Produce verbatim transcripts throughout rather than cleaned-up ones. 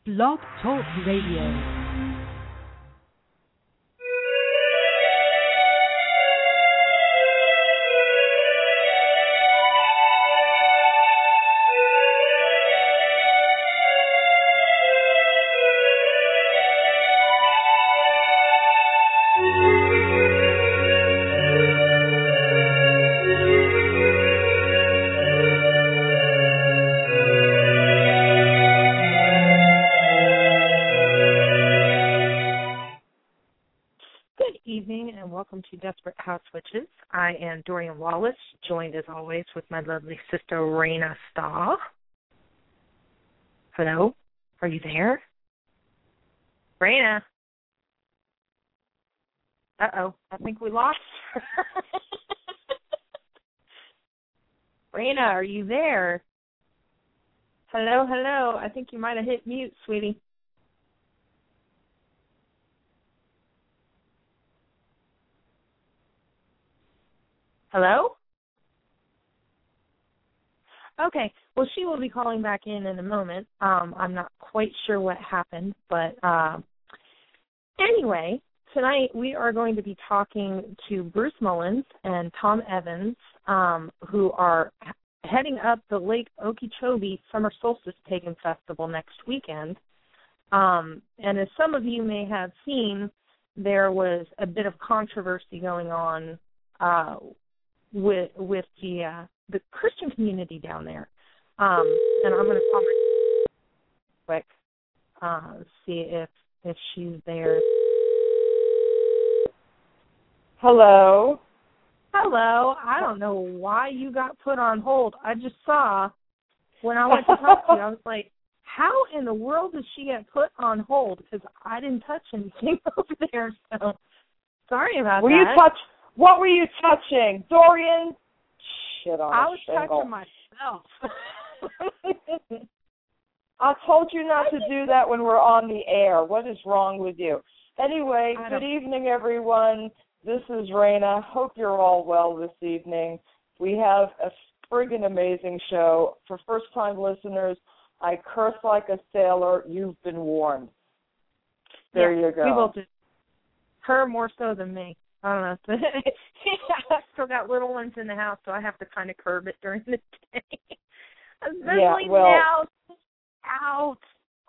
Blog Talk Radio. Welcome to Desperate House Witches. I am Dorian Wallace, joined as always with my lovely sister Raina Starr. Hello, are you there? Raina? Uh-oh, I think we lost her. Raina, are you there? Hello, hello. I think you might have hit mute, sweetie. Hello? Okay, well, she will be calling back in in a moment. Um, I'm not quite sure what happened, but uh, anyway, tonight we are going to be talking to Bruce Mullins and Tom Evans, um, who are heading up the Lake Okeechobee Summer Solstice Pagan Festival next weekend. Um, and as some of you may have seen, there was a bit of controversy going on uh with with the uh, the Christian community down there. Um, and I'm going to call her quick, uh, see if, if she's there. Hello. Hello. I don't know why you got put on hold. I just saw when I went to talk to you, I was like, how in the world did she get put on hold? Because I didn't touch anything over there. So sorry about were that. You touch, what were you touching? Dorian? Shit on I was shingle. touching myself. I told you not to do that when we're on the air. What is wrong with you? Anyway, good evening, everyone. This is Raina. Hope you're all well this evening. We have a friggin' amazing show. For first-time listeners, I curse like a sailor. You've been warned. There yeah, you go. We both did. Her more so than me. I don't know. I still got little ones in the house, so I have to kind of curb it during the day. Especially yeah, well, now. Out.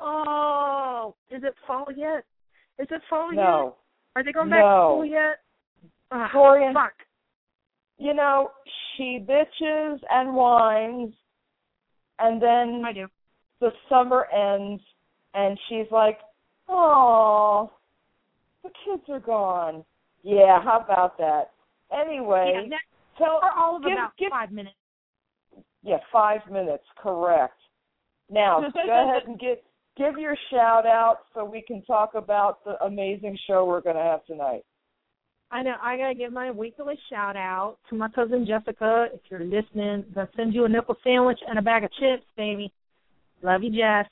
Oh, is it fall yet? Is it fall no. yet? Are they going back no. to school yet? Oh, Dorian, fuck. You know, she bitches and whines, and then I do. the summer ends, and she's like, oh, the kids are gone. Yeah, how about that? Anyway, yeah, next, tell for all of give, about give, five minutes. Yeah, five minutes, correct. Now, go ahead and give, give your shout-out so we can talk about the amazing show we're going to have tonight. I know. I got to give my weekly shout-out to my cousin Jessica. If you're listening, I'm going to send you a nickel sandwich and a bag of chips, baby. Love you, Jess.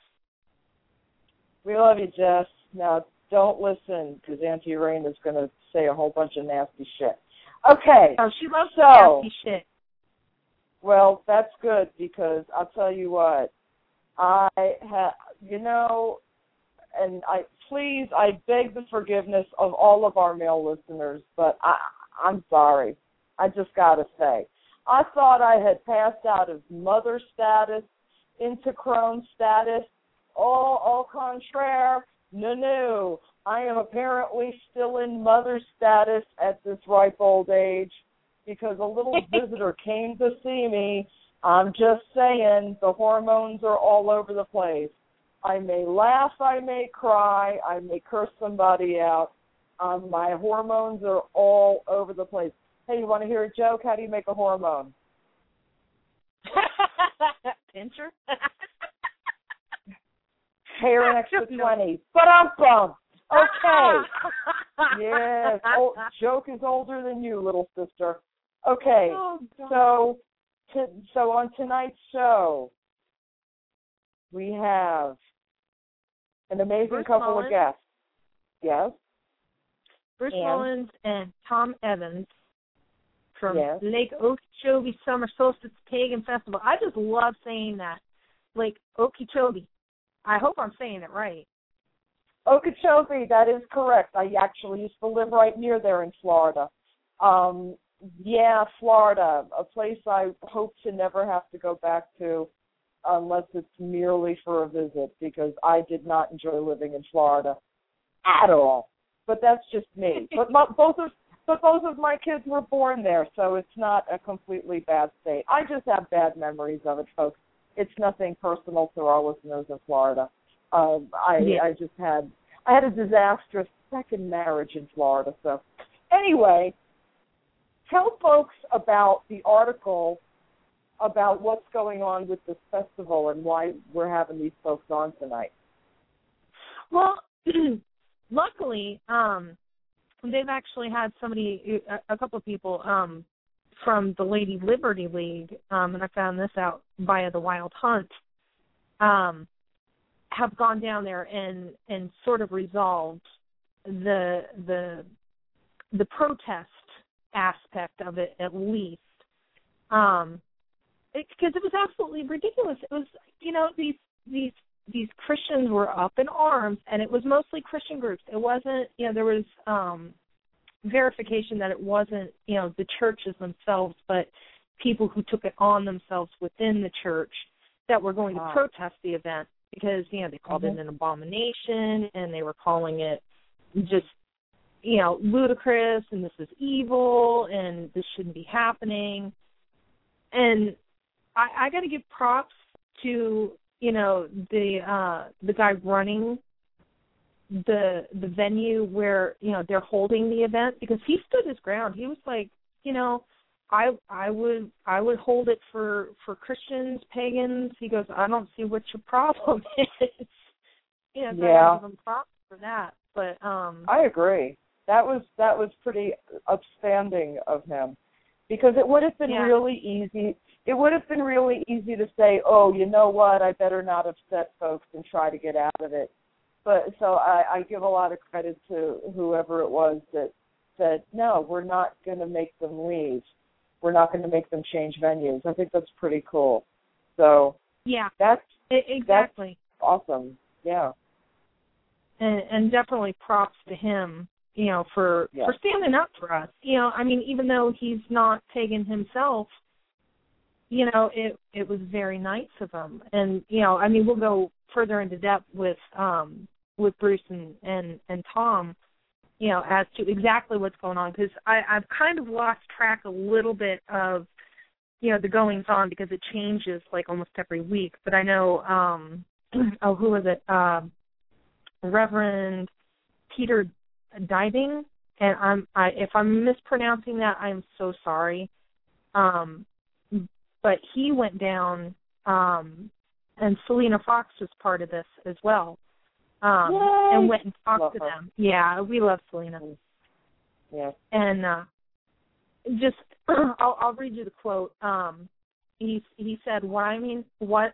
We love you, Jess. Now, don't listen, because Auntie Rain is going to say a whole bunch of nasty shit. Okay. Oh, she loves so, nasty shit. Well, that's good, because I'll tell you what. I have, you know, and I please, I beg the forgiveness of all of our male listeners, but I, I'm sorry. I just got to say. I thought I had passed out of mother status into crone status. All, au contraire. No, no. I am apparently still in mother status at this ripe old age because a little visitor came to see me. I'm just saying the hormones are all over the place. I may laugh, I may cry, I may curse somebody out. Um, my hormones are all over the place. Hey, you want to hear a joke? How do you make a hormone? Pincher? Hair an extra twenty. Ba-dum-bum. Okay. Yes. Oh, joke is older than you, little sister. Okay. Oh, so, to, so on tonight's show, we have an amazing Bruce couple Mullins. of guests. Yes. Bruce and? Mullins and Tom Evans from yes. Lake Okeechobee Summer Solstice Pagan Festival. I just love saying that. Lake Okeechobee. I hope I'm saying it right. Okeechobee, that is correct. I actually used to live right near there in Florida. Um, yeah, Florida, a place I hope to never have to go back to unless it's merely for a visit, because I did not enjoy living in Florida at all. But that's just me. But my, both of but both of my kids were born there, so it's not a completely bad state. I just have bad memories of it, folks. It's nothing personal to our listeners in Florida. Um, I yeah. I just had I had a disastrous second marriage in Florida. So anyway, tell folks about the article about what's going on with this festival and why we're having these folks on tonight. Well, luckily, um, they've actually had somebody, a, a couple of people um, from the Lady Liberty League, um, and I found this out via the Wild Hunt, um, have gone down there and, and sort of resolved the the the protest aspect of it, at least. Um, because it, it was absolutely ridiculous. It was, you know, these these these Christians were up in arms, and it was mostly Christian groups. It wasn't, you know, there was um, verification that it wasn't, you know, the churches themselves, but people who took it on themselves within the church that were going wow. to protest the event because, you know, they called mm-hmm. it an abomination, and they were calling it just, you know, ludicrous, and this is evil, and this shouldn't be happening. And I, I got to give props to, you know, the uh, the guy running the the venue where, you know, they're holding the event, because he stood his ground. He was like, you know, I I would I would hold it for, for Christians, pagans. He goes, I don't see what your problem is. You know, so yeah. I give him props for that. But um, I agree. That was that was pretty upstanding of him, because it would have been yeah. really easy. It would have been really easy to say, oh, you know what, I better not upset folks and try to get out of it. But so I, I give a lot of credit to whoever it was that said, no, we're not going to make them leave. We're not going to make them change venues. I think that's pretty cool. So yeah, that's exactly that's awesome. Yeah, and, and definitely props to him, you know, for yeah. for standing up for us. You know, I mean, even though he's not pagan himself, you know, it it was very nice of him. And, you know, I mean, we'll go further into depth with um, with Bruce and, and, and Tom, you know, as to exactly what's going on, because I've kind of lost track a little bit of, you know, the goings-on, because it changes, like, almost every week. But I know, um, oh, who was it? Uh, Reverend Peter Dybing, and I'm, I, if I'm mispronouncing that, I'm so sorry. Um, but he went down, um, and Selena Fox was part of this as well, um, and went and talked love to her. them. Yeah, we love Selena. Yeah. And uh, just, I'll, I'll read you the quote. Um, he he said, "What I mean, what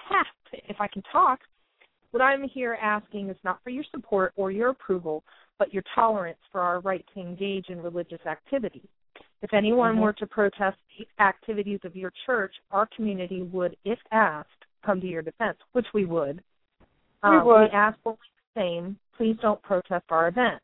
if I can talk? What I'm here asking is not for your support or your approval, but your tolerance for our right to engage in religious activity. If anyone mm-hmm. were to protest the activities of your church, our community would, if asked, come to your defense," which we would. We um, would. We ask only the same. Please don't protest our event.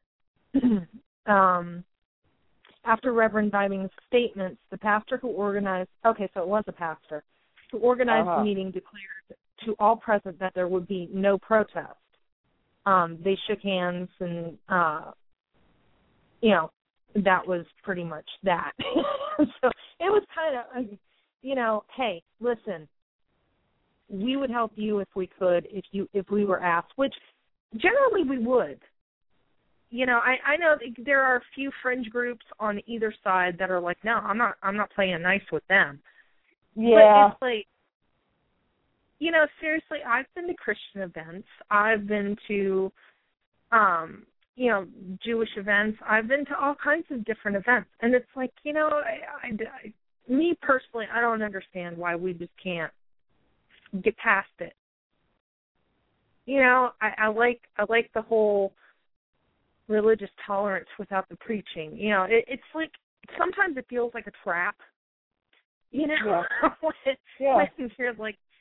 um, after Reverend Dybing's statements, the pastor who organized, okay, so it was a pastor, who organized uh-huh. the meeting declared to all present that there would be no protest. Um, they shook hands and, uh, you know, that was pretty much that. So it was kind of, you know, hey, listen, we would help you if we could, if you if we were asked, which generally we would. You know, I, I know there are a few fringe groups on either side that are like, no, I'm not I'm not playing nice with them. Yeah. But it's like, you know, seriously, I've been to Christian events. I've been to, um, you know, Jewish events. I've been to all kinds of different events. And it's like, you know, I, I, I, me personally, I don't understand why we just can't get past it. You know, I, I like I like the whole religious tolerance without the preaching. You know, it, it's like sometimes it feels like a trap. You know, yeah. when, yeah. when you're like,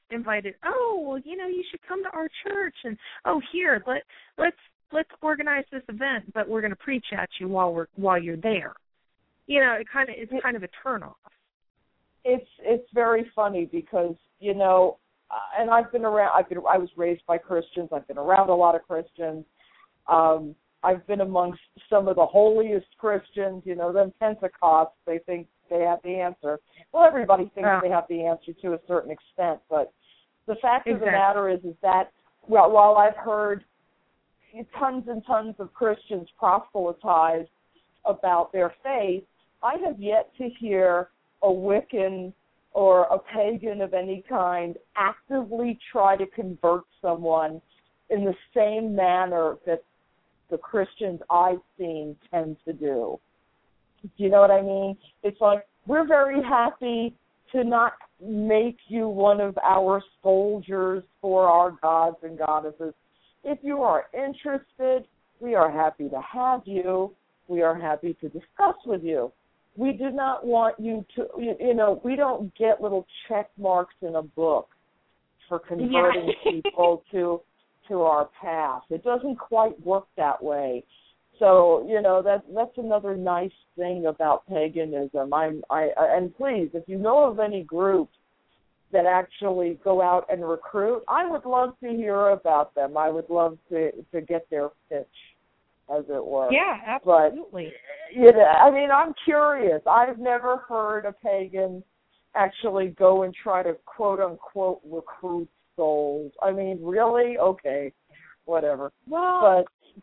invited, oh, well, you know, you should come to our church, and, oh, here, let, let's let's organize this event, but we're going to preach at you while we're while you're there. You know, it kind of it's kind of a turnoff. It's it's very funny because, you know, uh, and I've been around. I've been I was raised by Christians. I've been around a lot of Christians. Um, I've been amongst some of the holiest Christians. You know, them Pentecosts. They think they have the answer. Well, everybody thinks yeah. they have the answer to a certain extent, but the fact exactly. of the matter is, is that well, while I've heard tons and tons of Christians proselytize about their faith, I have yet to hear a Wiccan or a pagan of any kind actively try to convert someone in the same manner that the Christians I've seen tend to do. Do you know what I mean? It's like, we're very happy to not make you one of our soldiers for our gods and goddesses. If you are interested, we are happy to have you. We are happy to discuss with you. We do not want you to, you, you know, we don't get little check marks in a book for converting yeah. people to to our path. It doesn't quite work that way. So, you know, that that's another nice thing about paganism. I'm, I, and please, if you know of any groups that actually go out and recruit, I would love to hear about them. I would love to, to get their pitch, as it were. Yeah, absolutely. But, you know, I mean, I'm curious. I've never heard a pagan actually go and try to, quote-unquote, recruit souls. I mean, really? Okay, whatever. Well,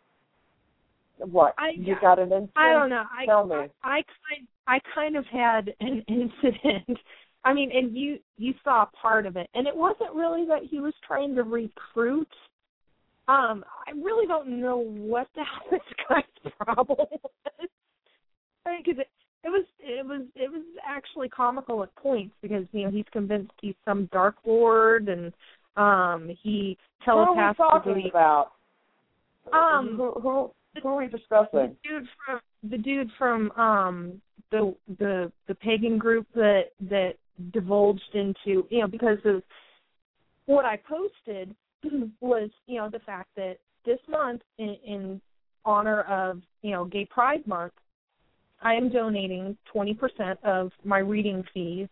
but what? I, you got an incident? I don't know. I, Tell me. I, I, kind, I kind of had an incident. I mean, and you, you saw part of it. And it wasn't really that he was trying to recruit. Um, I really don't know what the hell this guy's problem was. I mean, because it, it was, it was, it was actually comical at points because, you know, he's convinced he's some Dark Lord and um, he telepathically. Who are we talking about? Um, who, who, who are we discussing? The dude from the dude from um the the the pagan group that that divulged into, you know, because of what I posted was, you know, the fact that this month in, in honor of, you know, Gay Pride Month, I am donating twenty percent of my reading fees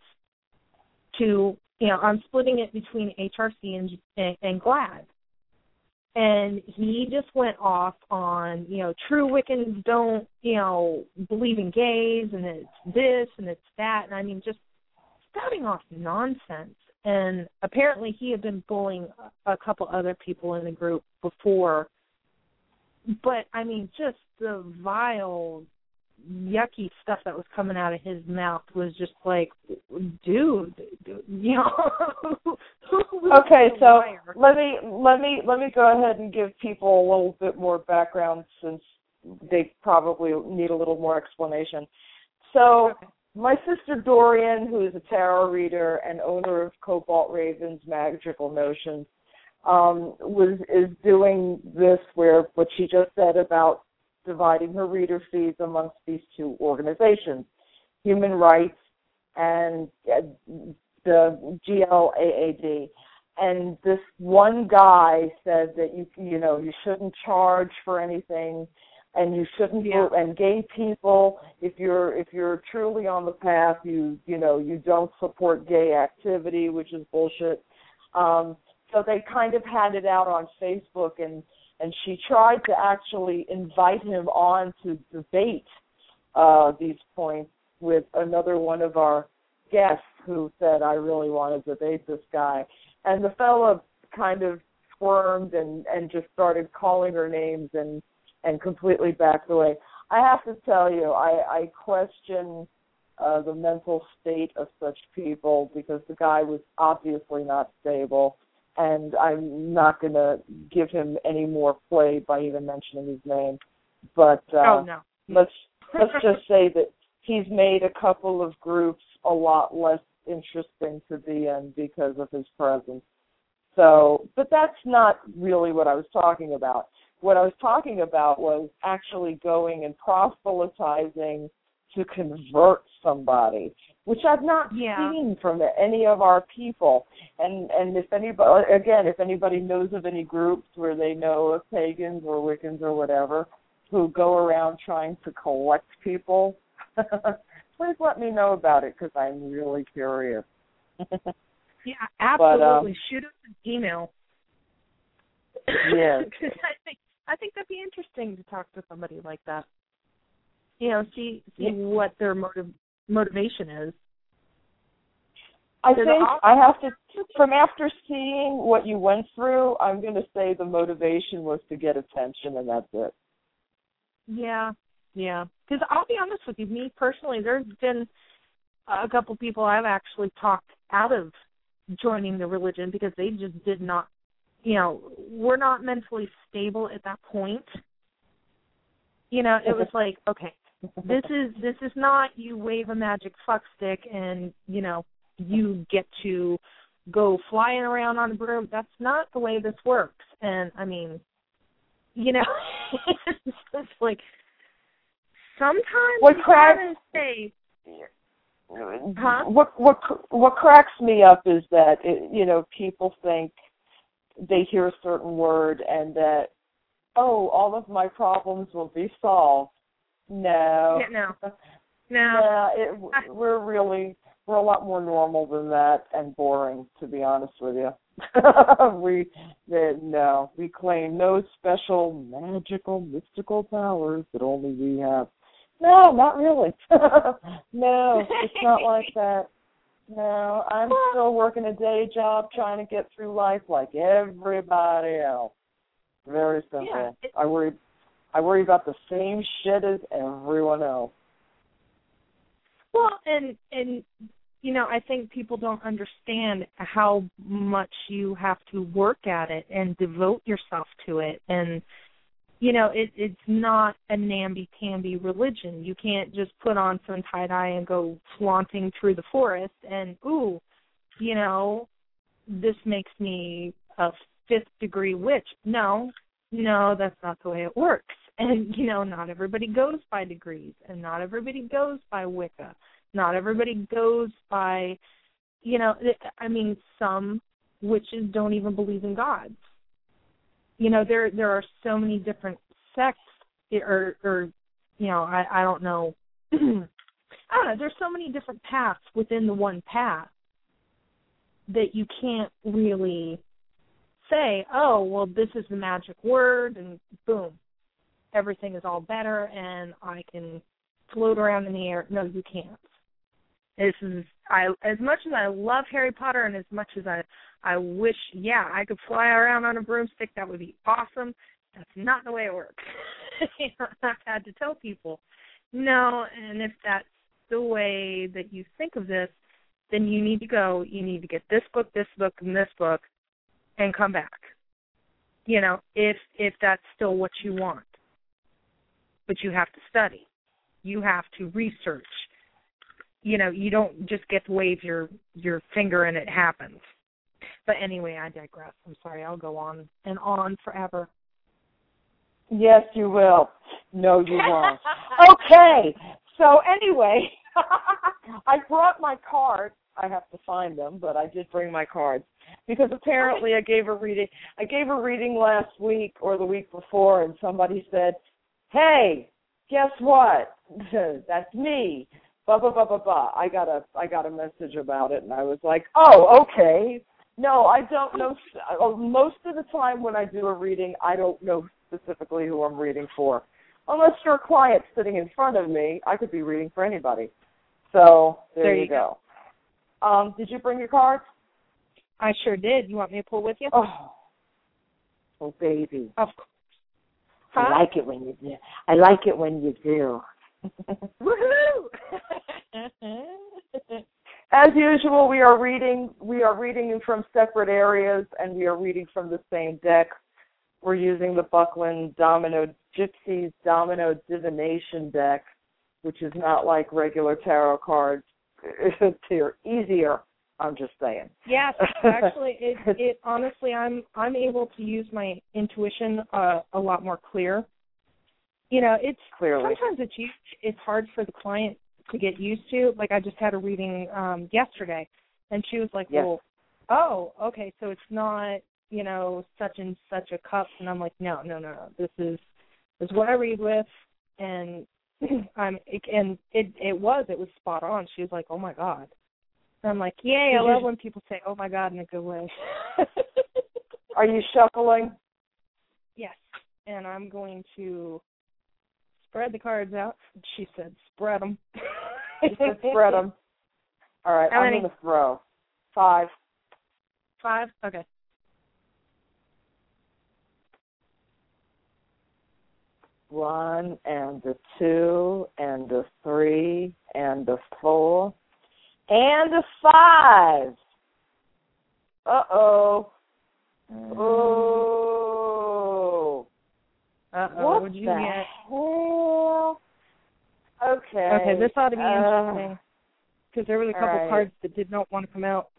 to, you know, I'm splitting it between H R C and and, and GLAAD. And he just went off on, you know, true Wiccans don't, you know, believe in gays, and it's this and it's that. And I mean, just spouting off nonsense. And apparently he had been bullying a couple other people in the group before. But, I mean, just the vile, yucky stuff that was coming out of his mouth was just like, dude, you know. Okay, so let me let me let me go ahead and give people a little bit more background since they probably need a little more explanation. So okay. My sister Dorian, who is a tarot reader and owner of Cobalt Raven's Magical Notions, um, was is doing this where what she just said about dividing her reader fees amongst these two organizations, Human Rights and uh, the G L A A D. And this one guy said that you you know you shouldn't charge for anything, and you shouldn't yeah. and gay people, if you're if you're truly on the path, you you know you don't support gay activity, which is bullshit. Um, so they kind of had it out on Facebook, and and she tried to actually invite him on to debate uh, these points with another one of our guests who said, I really want to debate this guy. And the fella kind of squirmed and, and just started calling her names and, and completely backed away. I have to tell you, I, I question uh, the mental state of such people because the guy was obviously not stable, and I'm not going to give him any more play by even mentioning his name. But uh, oh, no. let's let's just say that he's made a couple of groups a lot less interesting to be in because of his presence. So, but that's not really what I was talking about. What I was talking about was actually going and proselytizing to convert somebody. which I've not yeah. seen from any of our people. And and if anybody, again, if anybody knows of any groups where they know of pagans or Wiccans or whatever who go around trying to collect people, please let me know about it because I'm really curious. Yeah, absolutely. But, um, shoot us an email. Yeah. I think I think that'd be interesting to talk to somebody like that. You know, see see yeah. what their motive motivation is. I think I have to, from after seeing what you went through, I'm going to say the motivation was to get attention, and that's it. Yeah, yeah. Because I'll be honest with you, me personally, there's been a couple people I've actually talked out of joining the religion because they just did not, you know, we're not mentally stable at that point. You know, it was like, okay, this is this is not you wave a magic fuck stick and, you know, you get to go flying around on a broom. That's not the way this works. And, I mean, you know, it's like sometimes what you cracks, gotta say, huh? What, what, what cracks me up is that, it, you know, people think they hear a certain word and that, oh, all of my problems will be solved. No. No. No. no it, we're really... We're a lot more normal than that and boring, to be honest with you. we, they, no, we claim no special magical, mystical powers that only we have. No, not really. No, it's not like that. No, I'm still working a day job trying to get through life like everybody else. Very simple. Yeah, I worry, I worry about the same shit as everyone else. Well, and, and you know, I think people don't understand how much you have to work at it and devote yourself to it. And, you know, it, it's not a namby-pamby religion. You can't just put on some tie-dye and go flaunting through the forest and, ooh, you know, this makes me a fifth-degree witch. No, no, that's not the way it works. And, you know, not everybody goes by degrees, and not everybody goes by Wicca. Not everybody goes by, you know, I mean, some witches don't even believe in gods. You know, there there are so many different sects, or, or you know, I, I don't know. I don't know, there's so many different paths within the one path that you can't really say, oh, well, this is the magic word, and boom, everything is all better, and I can float around in the air. No, you can't. This is I as much as I love Harry Potter and as much as I I wish, yeah, I could fly around on a broomstick, that would be awesome. That's not the way it works. I've had to tell people, no, and if that's the way that you think of this, then you need to go, you need to get this book, this book, and this book, and come back. You know, if if that's still what you want. But you have to study. You have to research. You know, you don't just get to wave your, your finger and it happens. But anyway, I digress. I'm sorry. I'll go on and on forever. Yes, you will. No, you won't. Okay. So anyway, I brought my cards. I have to find them, but I did bring my cards because apparently I gave a reading. I gave a reading last week or the week before, and somebody said, "Hey, guess what? That's me." Blah blah blah blah blah. I got a I got a message about it, and I was like, "Oh, okay." No, I don't know. Most of the time when I do a reading, I don't know specifically who I'm reading for, unless you're a client sitting in front of me. I could be reading for anybody. So there, there you, you go. go. Um, did you bring your cards? I sure did. You want me to pull with you? Oh, oh, baby. Of course. Huh? I like it when you do. I like it when you do. Woohoo! As usual, we are reading. We are reading from separate areas, and we are reading from the same deck. We're using the Buckland Domino Gypsies Domino Divination deck, which is not like regular tarot cards. It's easier. I'm just saying. Yes, actually, it, it honestly, I'm I'm able to use my intuition uh, a lot more clear. You know, it's Clearly. sometimes it's it's hard for the client to get used to. Like, I just had a reading um, yesterday, and she was like, yes. well, oh, okay, so it's not, you know, such and such a cup. And I'm like, no, no, no, no. This is, this is what I read with, and I'm, and it, it was, it was spot on. She was like, oh, my God. And I'm like, yay, I love when people say, oh, my God, in a good way. Are you shuffling? Yes, and I'm going to spread the cards out. She said, spread them. She said, spread them. All right, How I'm many? going to throw. Five. Five? Okay. One and a two and a three and a four and a five. Uh-oh. Oh. Uh-oh. What What'd you the get? hell? Okay. Okay, this ought to be uh, interesting. Because there was a couple right. cards that did not want to come out.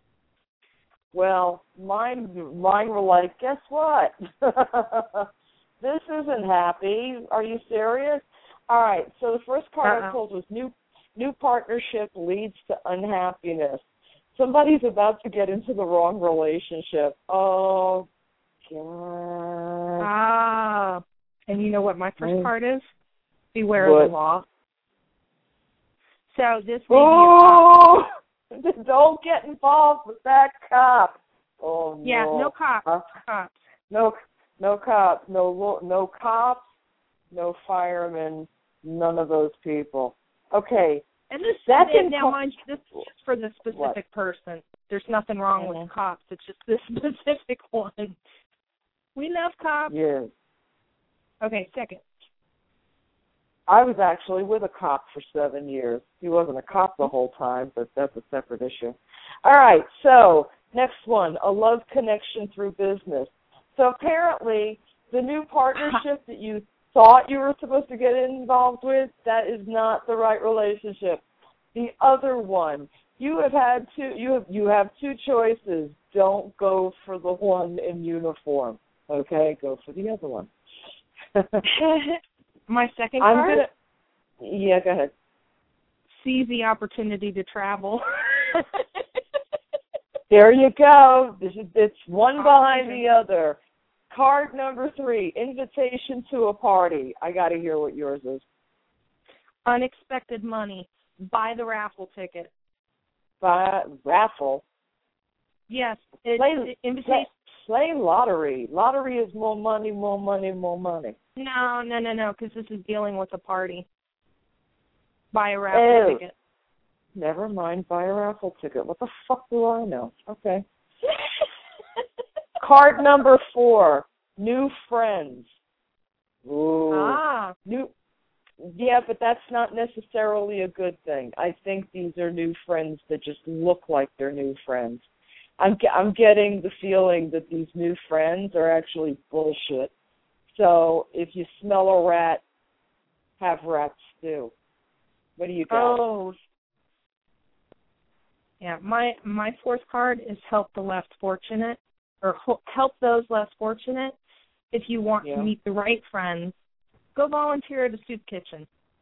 Well, mine, mine were like, guess what? This isn't happy. Are you serious? All right, so the first card Uh-oh. I pulled was new, new partnership leads to unhappiness. Somebody's about to get into the wrong relationship. Oh, God. Ah. And you know what my first Mm. card is? Beware What? of the law. So this may Oh! Don't get involved with that cop. Oh, no. Yeah, no cops. Huh? Cops. No, no cops. No, lo- no cops. No firemen. None of those people. Okay. And this, That's and in now, co- mind you, this is just for the specific What? person. There's nothing wrong Mhm. with cops. It's just this specific one. We love cops. Yes. Okay, second. I was actually with a cop for seven years. He wasn't a cop the whole time, but that's a separate issue. All right, so next one, a love connection through business. So apparently the new partnership that you thought you were supposed to get involved with, that is not the right relationship. The other one, you have had two, you have, you have two choices. Don't go for the one in uniform, okay? Go for the other one. My second I'm card, gonna. Yeah, go ahead. seize the opportunity to travel. There you go. This is, it's one Oh, behind okay. the other. Card number three, invitation to a party. I got to hear what yours is. Unexpected money. Buy the raffle ticket. By raffle. Yes. It, Play, it, invitation. play, play lottery. Lottery is more money, more money, more money. No, no, no, no, because this is dealing with a party. Buy a raffle Oh. ticket. Never mind. Buy a raffle ticket. What the fuck do I know? Okay. Card number four, new friends. Ooh. Ah. New. Yeah, but that's not necessarily a good thing. I think these are new friends that just look like they're new friends. I'm I'm getting the feeling that these new friends are actually bullshit. So if you smell a rat, have rat stew. What do you got? Oh. Yeah, my my fourth card is help the less fortunate, or ho- help those less fortunate. If you want Yeah. to meet the right friends, go volunteer at a soup kitchen.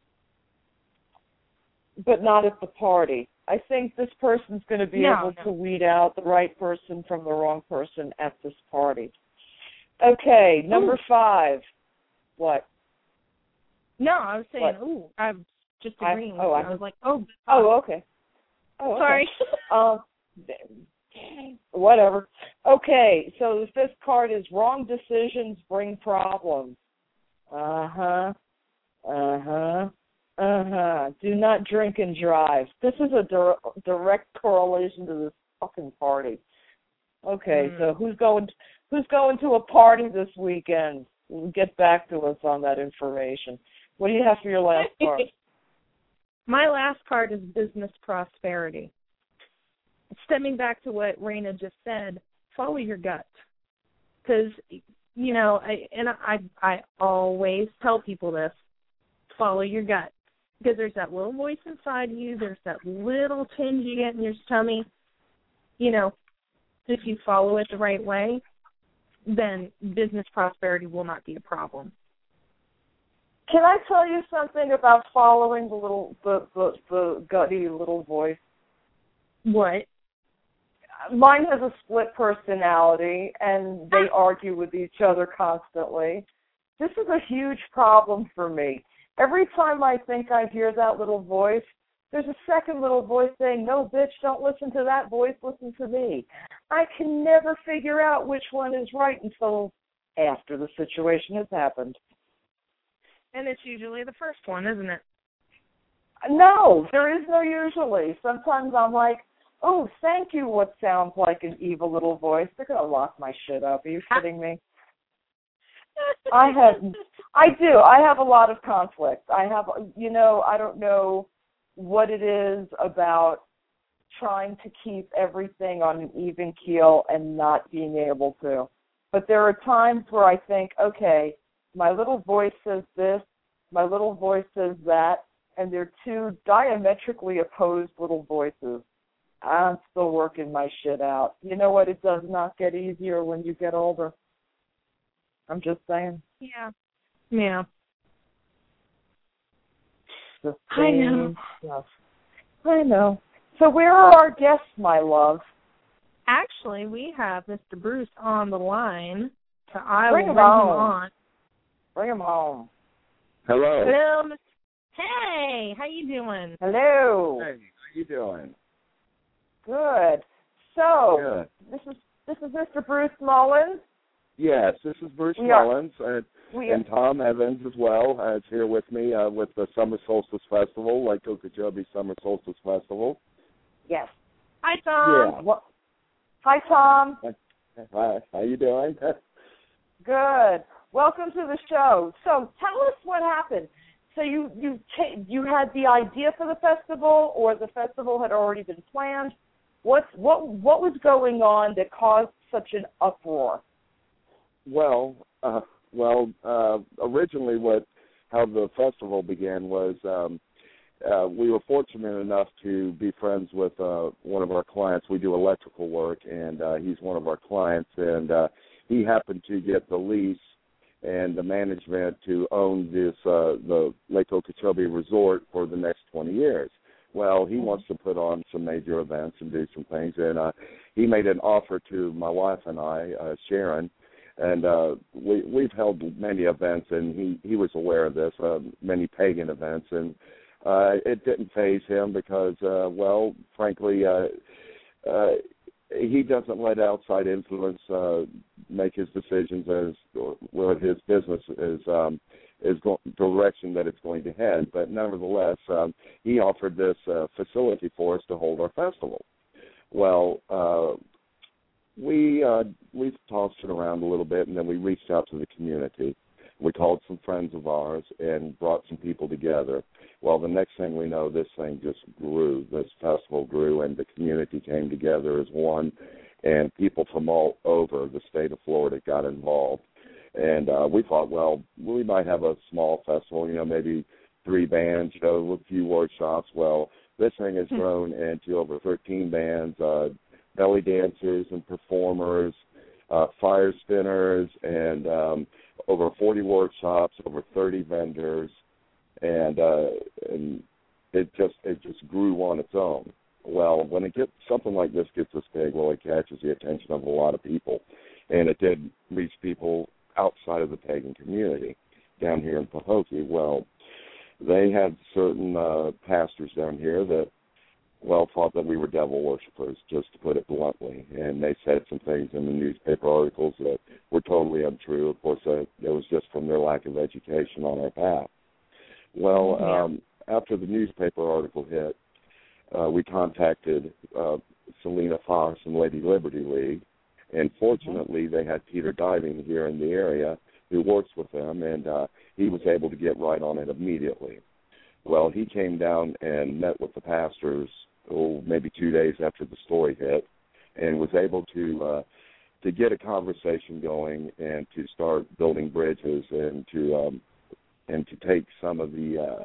But not at the party. I think this person's going to be No, able no. to weed out the right person from the wrong person at this party. Okay, number Ooh. five. What? No, I was saying, What? ooh, I'm just I- agreeing. oh, with you. I- I was like, oh, Oh, okay. Oh, okay. sorry. Um, whatever. Okay, so the fifth card is wrong decisions bring problems. Uh-huh. Uh-huh. Uh-huh. Do not drink and drive. This is a dir- direct correlation to this fucking party. Okay, Mm. so who's going who's going to a party this weekend? Get back to us on that information. What do you have for your last card? My last card is business prosperity. Stemming back to what Raina just said, follow your gut. Because, you know, I, and I, I always tell people this, follow your gut. Because there's that little voice inside you, there's that little tinge you get in your tummy. You know, if you follow it the right way, then business prosperity will not be a problem. Can I tell you something about following the little, the, the, the gutty little voice? What? Mine has a split personality, and they argue with each other constantly. This is a huge problem for me. Every time I think I hear that little voice, there's a second little voice saying, no, bitch, don't listen to that voice, listen to me. I can never figure out which one is right until after the situation has happened. And it's usually the first one, isn't it? No, there is no usually. Sometimes I'm like, oh, thank you, what sounds like an evil little voice. They're going to lock my shit up. Are you kidding me? I have, I do. I have a lot of conflict. I have, you know, I don't know what it is about trying to keep everything on an even keel and not being able to. But there are times where I think, okay, my little voice says this, my little voice says that, and they're two diametrically opposed little voices. I'm still working my shit out. You know what? It does not get easier when you get older. I'm just saying. Yeah. Yeah. The I know. Stuff. I know. So where are our guests, my love? Actually, we have Mister Bruce on the line, so I bring will him bring home. him on. Bring him home. Hello. Hello. Hey, how you doing? Hello. Hey, how you doing? Good. So Good. this is this is Mister Bruce Mullins. Yes, this is Bruce we Mullins are, and, we and Tom Evans as well. Uh, is here with me uh, with the Summer Solstice Festival, Lake Okeechobee Summer Solstice Festival. Yes. Hi, Tom. Yeah. Well, hi, Tom. Hi. How you doing? Good. Welcome to the show. So tell us what happened. So you you cha- you had the idea for the festival, or the festival had already been planned? What's what what was going on that caused such an uproar? Well, uh, well, uh, originally, what how the festival began was um, uh, we were fortunate enough to be friends with uh, one of our clients. We do electrical work, and uh, he's one of our clients, and uh, he happened to get the lease and the management to own this uh, the Lake Okeechobee Resort for the next twenty years. Well, he wants to put on some major events and do some things, and uh, he made an offer to my wife and I, uh, Sharon. And uh, we, we've held many events, and he, he was aware of this, uh, many pagan events, and uh, it didn't faze him because, uh, well, frankly, uh, uh, he doesn't let outside influence uh, make his decisions as what his business is um, is go- direction that it's going to head. But nevertheless, um, he offered this uh, facility for us to hold our festival. Well, uh, We uh, we tossed it around a little bit, and then we reached out to the community. We called some friends of ours and brought some people together. Well, the next thing we know, this thing just grew. This festival grew, and the community came together as one, and people from all over the state of Florida got involved. And uh, we thought, well, we might have a small festival, you know, maybe three bands, you know, a few workshops. Well, this thing has grown into over thirteen bands, uh, belly dancers and performers, uh, fire spinners, and um, over forty workshops, over thirty vendors, and uh, and it just it just grew on its own. Well, when it gets something like this gets this big, well, it catches the attention of a lot of people, and it did reach people outside of the pagan community down here in Pahokee. Well, they had certain uh, pastors down here that, well, thought that we were devil worshippers, just to put it bluntly. And they said some things in the newspaper articles that were totally untrue. Of course, uh, it was just from their lack of education on our path. Well, Yeah. um, after the newspaper article hit, uh, we contacted uh, Selena Fox and Lady Liberty League, and fortunately they had Peter Diving here in the area who works with them, and uh, he was able to get right on it immediately. Well, he came down and met with the pastors, oh, maybe two days after the story hit, and was able to uh, to get a conversation going and to start building bridges and to um, and to take some of the, uh,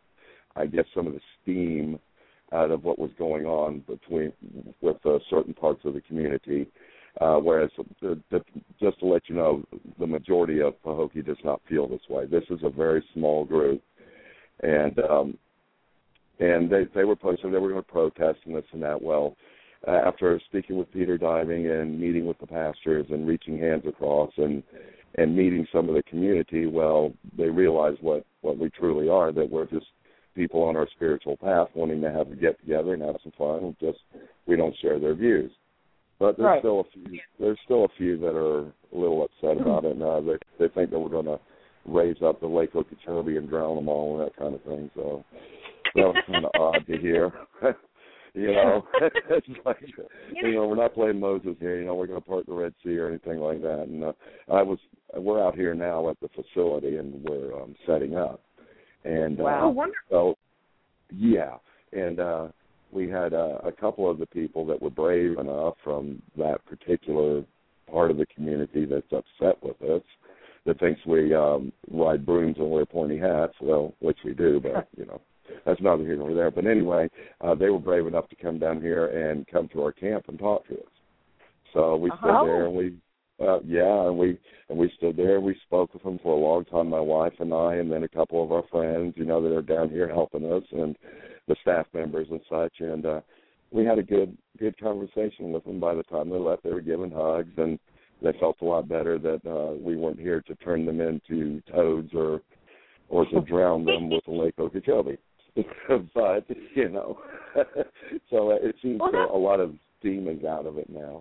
I guess, some of the steam out of what was going on between with uh, certain parts of the community. Uh, whereas, the, the, just to let you know, the majority of Pahokee does not feel this way. This is a very small group, and um, and they they were pushing, they were going to protest and this and that. Well, uh, after speaking with Peter Diving and meeting with the pastors and reaching hands across and and meeting some of the community, well, they realized what, what we truly are, that we're just people on our spiritual path wanting to have a get-together and have some fun. Just we don't share their views. But there's right. still a few. There's still a few that are a little upset about it. And, uh, they they think that we're going to raise up the Lake Okeechobee and drown them all and that kind of thing. So that was kind of odd to hear. you know, it's like you know we're not playing Moses here. You know, we're going to part the Red Sea or anything like that. And uh, I was we're out here now at the facility and we're um, setting up. And wow, uh, wonderful. So yeah, and. uh We had uh, a couple of the people that were brave enough from that particular part of the community that's upset with us, that thinks we um, ride brooms and wear pointy hats, well, which we do, but, you know, that's neither here nor there. But anyway, uh, they were brave enough to come down here and come to our camp and talk to us. So we uh-huh. stood there and we, uh, yeah, and we and we stood there and we spoke with them for a long time, my wife and I, and then a couple of our friends, you know, that are down here helping us, and the staff members and such, and uh, we had a good good conversation with them. By the time they left, they were giving hugs, and they felt a lot better that uh, we weren't here to turn them into toads or or to drown them with the Lake Okeechobee. But, you know, so it seems well, that a lot of steam is out of it now.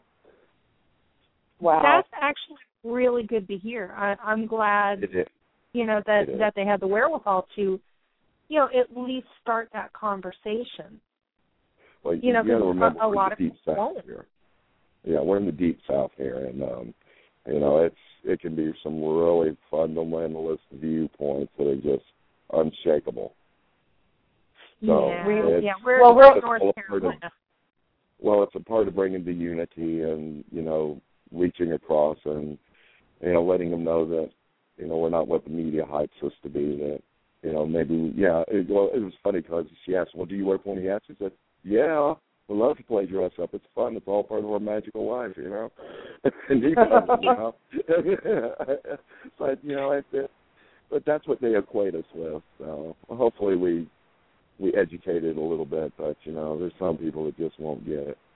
Wow. That's actually really good to hear. I, I'm glad, you know, that, that they had the wherewithal to, you know, at least start that conversation. Well, you know, you gotta remember a, a we're lot in the of deep south won't. here. Yeah, we're in the deep south here, and um, you know, it's it can be some really fundamentalist viewpoints that are just unshakable. So yeah, we, yeah, we're, well, we're we're North Carolina. Of, well, it's a part of bringing the unity and you know reaching across and you know letting them know that you know we're not what the media hypes us to be. That you know maybe yeah. It, well, it was funny because she asked, "Well, do you wear pointy hats?" I said, "Yeah." We love to play dress up. It's fun. It's all part of our magical life, you know. and you know, but you know, it, it, but that's what they equate us with. So hopefully we we educate it a little bit. But you know, there's some people that just won't get it.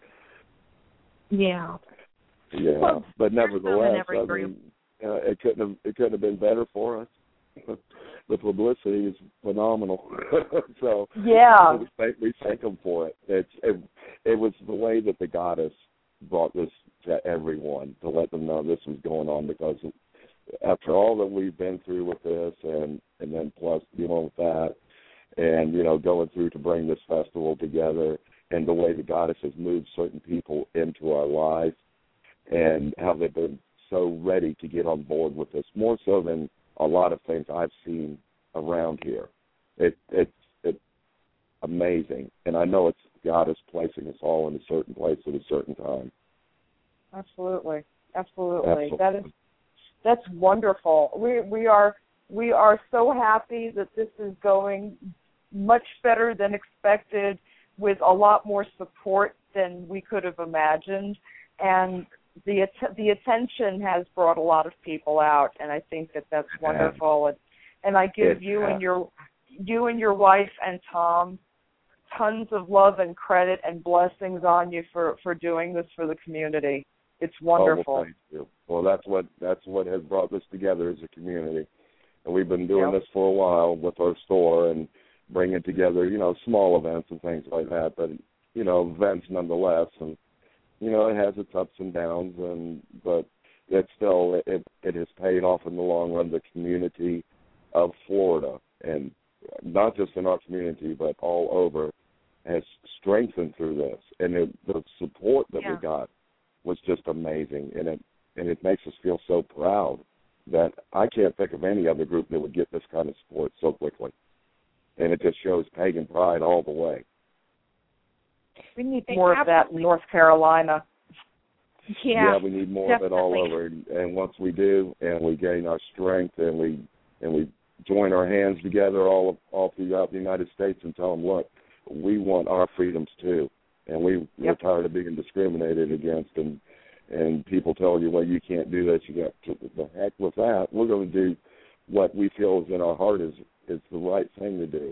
Yeah. Yeah, well, but nevertheless, I group. mean, uh, it couldn't have it couldn't have been better for us. The publicity is phenomenal. so yeah, we thank, we thank them for it. It's, it. It was the way that the goddess brought this to everyone to let them know this was going on, because after all that we've been through with this, and and then plus dealing with that, and you know going through to bring this festival together, and the way the goddess has moved certain people into our lives, and how they've been so ready to get on board with this, more so than a lot of things I've seen around here. It, it, it's amazing. And I know it's God is placing us all in a certain place at a certain time. Absolutely. Absolutely. Absolutely. That is, that's wonderful. We, we are, we are so happy that this is going much better than expected, with a lot more support than we could have imagined. And The att- the attention has brought a lot of people out, and I think that that's wonderful. And, and I give it, you uh, and your you and your wife and Tom tons of love and credit and blessings on you for, for doing this for the community. It's wonderful. Oh, well, thank you. Well, that's what that's what has brought us together as a community, and we've been doing yep. this for a while with our store and bringing together, you know, small events and things like that, but you know, events nonetheless. And you know, it has its ups and downs, and but it still it it has paid off in the long run. The community of Florida, and not just in our community, but all over, has strengthened through this, and it, the support that yeah. we got was just amazing, and it and it makes us feel so proud that I can't think of any other group that would get this kind of support so quickly, and it just shows pagan pride all the way. We need more of that in North Carolina. Yeah, yeah we need more definitely. of it all over. And once we do, and we gain our strength, and we and we join our hands together all all throughout the United States, and tell them, look, we want our freedoms too, and we, yep. we're tired of being discriminated against, and and people tell you, well, you can't do this, you got to, the heck with that. We're going to do what we feel is in our heart is is the right thing to do.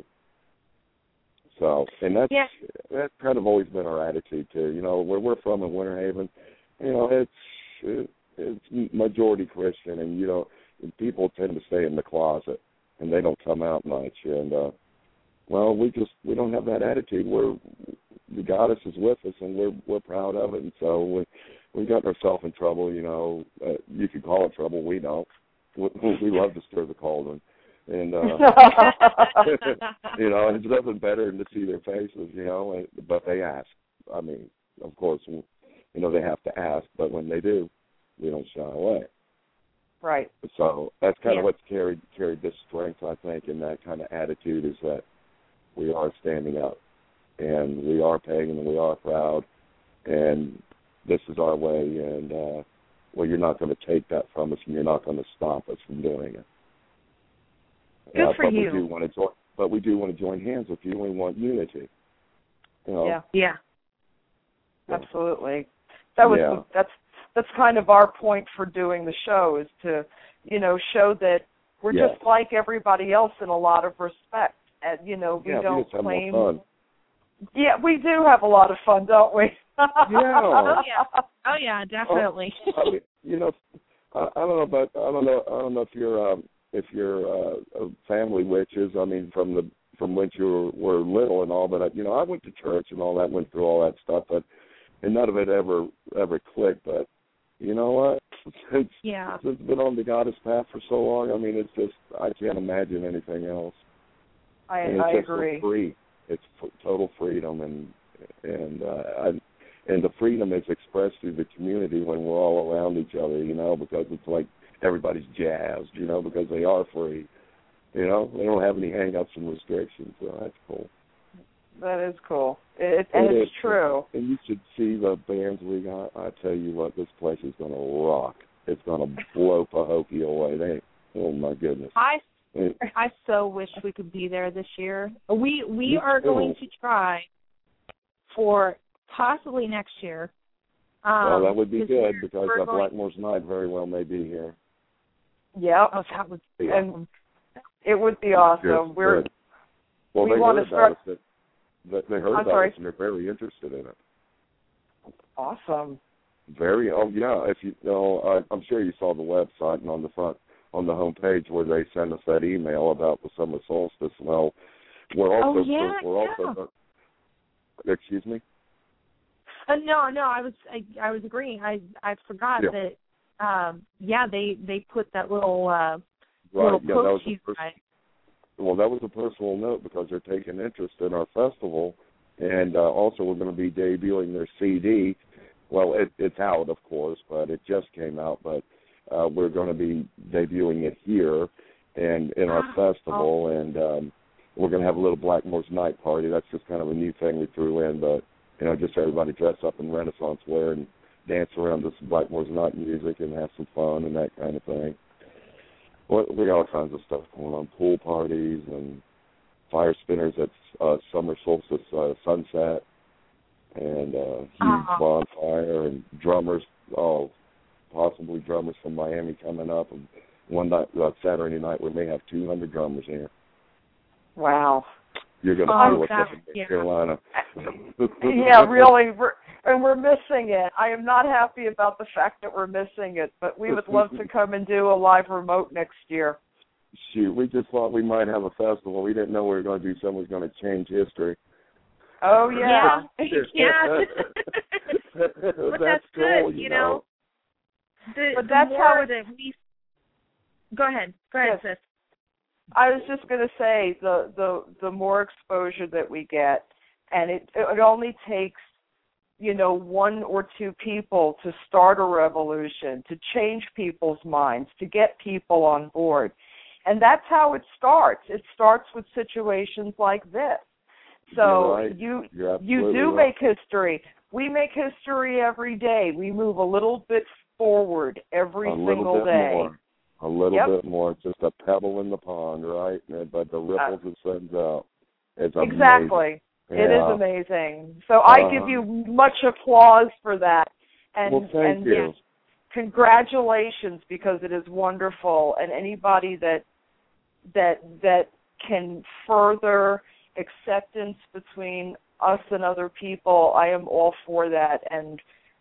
So, and that's yeah. that's kind of always been our attitude too. You know, where we're from in Winter Haven, you know, it's it, it's majority Christian, and you know, people tend to stay in the closet and they don't come out much. And uh, well, we just we don't have that attitude. We're the goddess is with us, and we're we're proud of it. And so we we got ourselves in trouble. You know, uh, you could call it trouble. We don't. We, we love to stir the cauldron. And, uh, you know, and it's nothing better than to see their faces, you know, and, but they ask. I mean, of course, you know, they have to ask, but when they do, we don't shy away. Right. So that's kind yeah. of what's carried carried this strength, I think, in that kind of attitude is that we are standing up, and we are pagan, and we are proud, and this is our way, and, uh, well, you're not going to take that from us, and you're not going to stop us from doing it. Good uh, for but you. We do want to join, but we do want to join hands with you, and we want unity. You know? Yeah. Yeah. Absolutely. That was yeah. that's that's kind of our point for doing the show is to, you know, show that we're yes. just like everybody else in a lot of respect. And you know, we yeah, don't we just have claim. more fun. Yeah, we do have a lot of fun, don't we? yeah. Oh yeah. Oh yeah, definitely. Oh, I mean, you know, I, I don't know, but I don't know. I don't know if you're um, if you're uh, a family witches. I mean, from the from when you were, were little and all, but I, you know, I went to church and all that, went through all that stuff, but and none of it ever ever clicked. But you know what? Since yeah. since been on the goddess path for so long, I mean, it's just I can't imagine anything else. I, and it's I just agree. So free. It's f- total freedom, and and uh, I, and the freedom is expressed through the community when we're all around each other, you know, because it's like everybody's jazzed, you know, because they are free. You know, they don't have any hang-ups and restrictions, so that's cool. That is cool. It, and it it's is. true. And you should see the bands we got. I tell you what, this place is going to rock. It's going to blow Pahokee away. They, oh, my goodness. I, it, I so wish we could be there this year. We we Me are too. going to try for possibly next year. Um, well, that would be good because uh, uh, Blackmore's Night very well may be here. Yep. Oh, that would be yeah. awesome. It would be awesome. Yes, We're good. Well, we they want heard to start. about us. That, they heard I'm about sorry. us, and they're very interested in it. Awesome. Very. Oh, yeah. If you, you know, I, I'm sure you saw the website and on the front, on the home page where they send us that email about the summer solstice. Well, we're also. Oh, yeah, we're yeah. also. Excuse me. Uh, no, no, I was I, I was agreeing. I I forgot Yeah. that. Um, yeah, they they put that little uh, Right. little Yeah. That was post you a pers- guys. well, that was a personal note because they're taking interest in our festival, and uh, also we're going to be debuting their C D. Well, it, it's out, of course, but it just came out. But uh, we're going to be debuting it here and in our Ah, festival, and um, we're going to have a little Blackmore's Night party. That's just kind of a new thing we threw in, but you know, just everybody dress up in Renaissance wear and dance around this Blackmore's Night music and have some fun and that kind of thing. Well, we got all kinds of stuff going on, pool parties and fire spinners at uh, summer solstice uh, sunset, and uh, huge Uh-huh. bonfire and drummers. Oh, possibly drummers from Miami coming up. And one night, uh, Saturday night, we may have two hundred drummers here. Wow. You're going to Oh, feel what's that- up in North yeah. Carolina. Yeah, really. We're, and we're missing it. I am not happy about the fact that we're missing it, but we would love to come and do a live remote next year. Shoot, we just thought we might have a festival. We didn't know we were going to do something that was going to change history. Oh, yeah. Yeah. yeah. But that's, that's cool, good, you you know. know. The, But the that's more how it- that we. Go ahead. Go ahead, Yes. sis. I was just going to say the, the the more exposure that we get, and it it only takes, you know, one or two people to start a revolution, to change people's minds, to get people on board. And that's how it starts. It starts with situations like this. So You're right. you You're you absolutely do right. make history. We make history every day. We move a little bit forward every a single little bit day. more. A little Yep. bit more. It's just a pebble in the pond, right? But the ripples Uh, it sends out. It's amazing. Exactly. Yeah. It is amazing. So I Uh-huh. give you much applause for that. And, well, thank and you. Congratulations, because it is wonderful. And anybody that that that can further acceptance between us and other people, I am all for that. And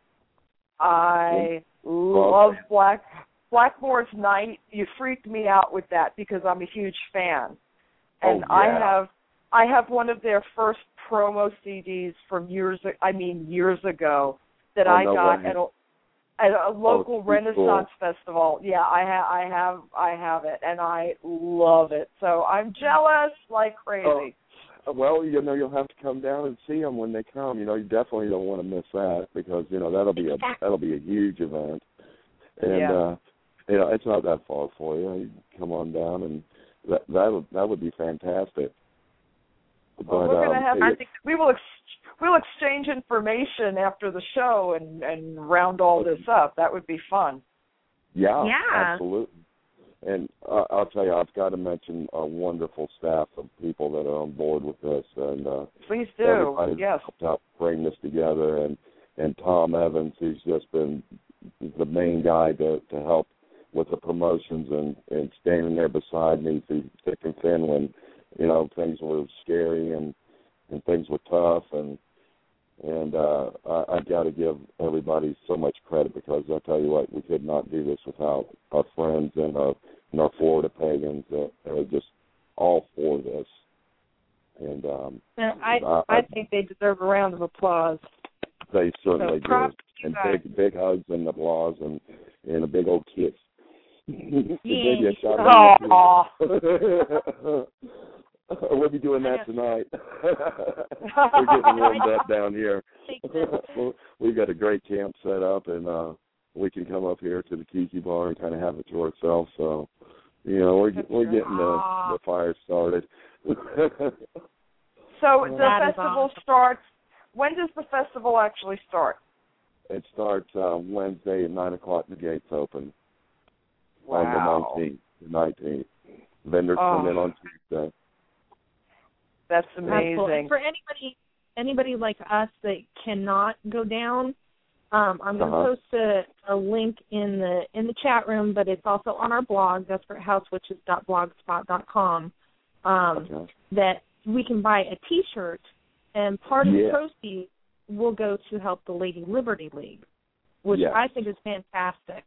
I well, love Black Blackmore's Night. You freaked me out with that because I'm a huge fan. And oh, yeah. I have I have one of their first promo C Ds from years I mean years ago that oh, I no got way. at a at a local oh, Renaissance cool. festival. Yeah, I have I have I have it and I love it. So I'm jealous like crazy. Oh, well, you know, you'll have to come down and see them when they come. You know, you definitely don't want to miss that because, you know, that'll be a that'll be a huge event. And yeah. uh you know, it's not that far for you. You can come on down and that that would that would be fantastic. But well, we're gonna um, have. it, I think we will. Ex- we'll exchange information after the show and, and round all this up. That would be fun. Yeah, Yeah. absolutely. And uh, I'll tell you, I've got to mention a wonderful staff of people that are on board with this, and uh, please do. everybody Yes. helped out bring this together, and and Tom Evans, who's just been the main guy to to help with the promotions and and standing there beside me through thick and thin when, you know, things were scary and, and things were tough, and and uh, I, I've got to give everybody so much credit because I tell you what, we could not do this without our friends and our and our Florida pagans that are just all for this. And um, I, I I think they deserve a round of applause. They certainly so, props do, and guys. big big hugs and applause and and a big old kiss. Yeah. a shot Aww. We'll be doing that tonight. We're getting warmed up down here. We've got a great camp set up, and uh, we can come up here to the Kiki Bar and kind of have it to ourselves. So, you know, we're we're getting the, the fire started. So the That is festival awesome. starts. When does the festival actually start? It starts uh, Wednesday at nine o'clock. The gates open. Wow. On the nineteenth. The nineteenth. Vendors Oh. come in on Tuesday. That's That's amazing. cool. And for anybody anybody like us that cannot go down, um, I'm going to Uh-huh. post a, a link in the in the chat room, but it's also on our blog, desperate house witches dot blogspot dot com, um, Okay. that we can buy a T-shirt, and part of Yeah. the proceeds will go to help the Lady Liberty League, which Yes. I think is fantastic.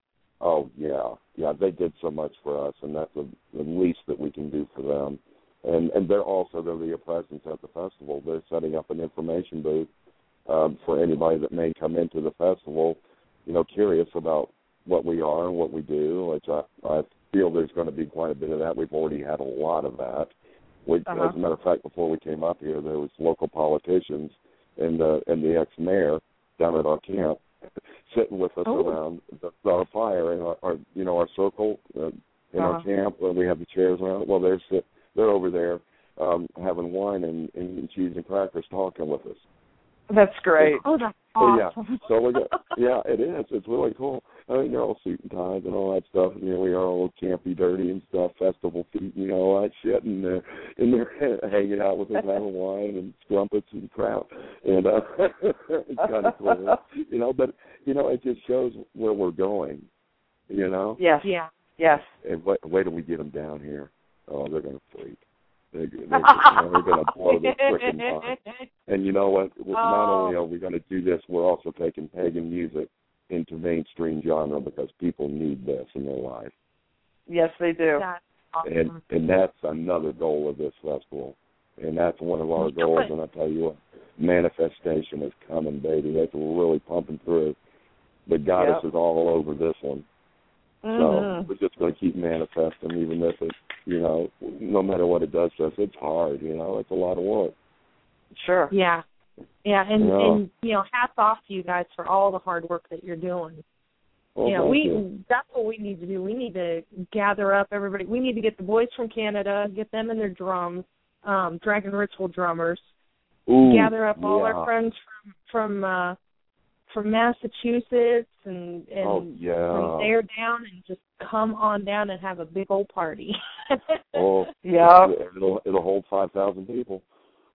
Oh, yeah. Yeah, they did so much for us, and that's the, the least that we can do for them. And and they're also going to be a presence at the festival. They're setting up an information booth um, for anybody that may come into the festival, you know, curious about what we are and what we do, which I, I feel there's going to be quite a bit of that. We've already had a lot of that. We, Uh-huh. As a matter of fact, before we came up here, there was local politicians and, uh, and the ex-mayor down at our camp sitting with us Oh. around the, our fire and our, our, you know, our circle uh, in Uh-huh. our camp where we have the chairs around. Well, they're sit, they're over there um, having wine and, and cheese and crackers, talking with us. That's great. Oh, that's So, awesome. yeah, so we got, yeah, it is. It's really cool. I mean, they're all suit and ties and all that stuff. And, you know, we are all campy, dirty and stuff, festival feet, you know, all that shit. And, uh, and they're hanging out with us, having wine and scrumpets and crap. And uh, it's kind of cool, you know. But, you know, it just shows where we're going, you know. Yes. Yeah. Yes. And wait, wait till we get them down here. Oh, they're going to freak. They're, they're, they're going to blow the freaking mind. And you know what? Not Oh. only are we going to do this, we're also taking pagan music into mainstream genre because people need this in their life. Yes, they do. That's awesome. And and that's another goal of this festival. And that's one of our goals. And I tell you what, manifestation is coming, baby. That's really pumping through. The goddess Yep. is all over this one. Mm-hmm. So we're just going to keep manifesting, even if it, you know, no matter what it does to us, it's hard, you know, it's a lot of work. Sure. Yeah. Yeah, and, Yeah. and, you know, hats off to you guys for all the hard work that you're doing. Well, you know, thank we you. that's what we need to do. We need to gather up everybody. We need to get the boys from Canada, get them and their drums, um, Dragon Ritual drummers, Ooh, gather up all yeah. our friends from from uh, from Massachusetts and, and Oh, yeah. from there down and just come on down and have a big old party. Oh, Yeah. it'll, it'll hold five thousand people.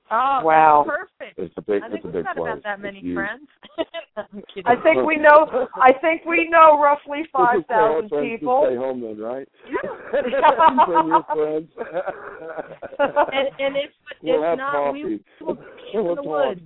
Oh, wow. Perfect. It's a big, I think it's a we've big got place. about that many it's friends. I'm kidding. I think we know. I think we know roughly five thousand people. Stay home then, right? Yeah. Bring your friends. and, and if we'll if have not, coffee. we will be in we'll the talk.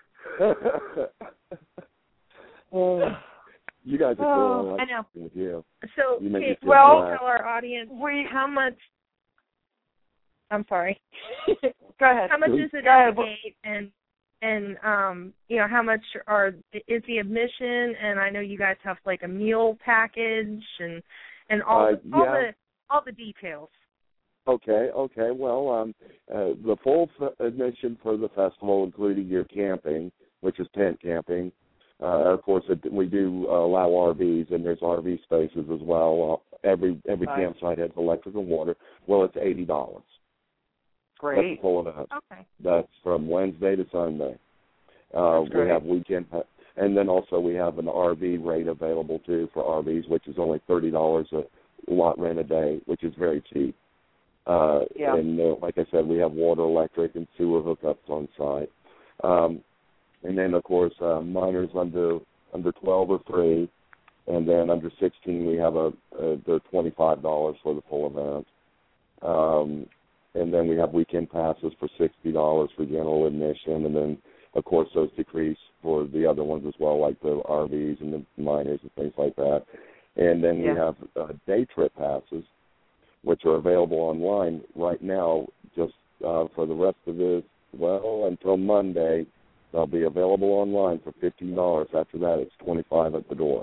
woods. You guys are cool. Oh, I know. With you. So, you Kate, well, tell our audience we how much. I'm sorry. Go ahead. How much is it at the gate, and and um, you know, how much are is the admission? And I know you guys have like a meal package and and all uh, the, all yeah. the all the details. Okay, okay. Well, um, uh, the full f- admission for the festival, including your camping, which is tent camping. Uh, of course, it, we do uh, allow R Vs, and there's R V spaces as well. Uh, every every Nice. campsite has electric and water. Well, it's eighty dollars. Great. That's the full event. Okay. That's from Wednesday to Sunday. Uh, That's great. we have weekend, and then also we have an R V rate available too for R Vs, which is only thirty dollars a lot rent a day, which is very cheap. Uh, yeah. And uh, like I said, we have water, electric, and sewer hookups on site. Um, and then, of course, uh, minors under under twelve are free, and then under sixteen we have a, a they're twenty-five dollars for the full event. Um, and then we have weekend passes for sixty dollars for general admission, and then, of course, those decrease for the other ones as well, like the R Vs and the minors and things like that. And then yeah. we have uh, day trip passes, which are available online right now just uh, for the rest of this, well, until Monday. They'll be available online for fifteen dollars. After that, it's twenty-five dollars at the door.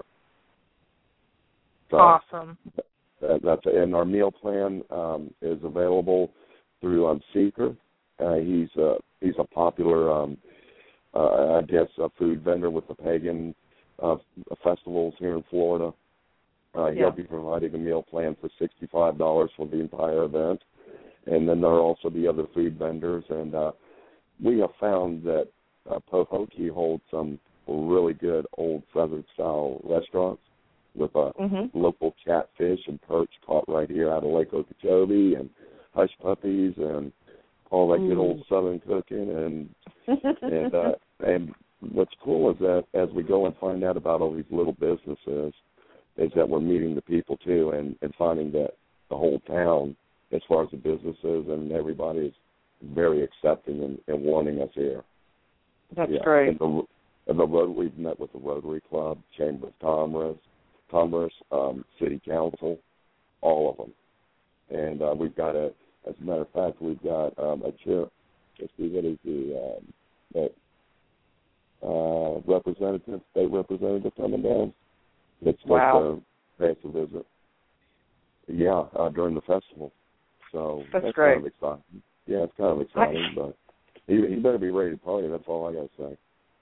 So Awesome. That, that's and our meal plan um, is available through um, Seeker. Uh, he's a he's a popular, um, uh, I guess, a food vendor with the pagan uh, festivals here in Florida. Uh, yeah. He'll be providing a meal plan for sixty-five dollars for the entire event, and then there will also be other food vendors. And uh, we have found that uh, Pohoki holds some really good old Southern style restaurants with uh, mm-hmm. local catfish and perch caught right here out of Lake Okeechobee, and hush puppies, and all that mm. good old Southern cooking. And and uh, and what's cool is that as we go and find out about all these little businesses, is that we're meeting the people too, and, and finding that the whole town, as far as the businesses and everybody, is very accepting and, and wanting us here. That's yeah. great. And the, and the road, we've met with the Rotary Club, Chamber of Commerce, Commerce, um, City Council, all of them. And uh, we've got a, as a matter of fact, we've got um, a chair. Let's see, what is the um, that, uh, representative, state representative coming down? It's wow. supposed to pay us a visit. Yeah, uh, during the festival. So that's, that's great. kind of exciting. Yeah, it's kind of exciting, but he, he better be ready to party. That's all I got to say.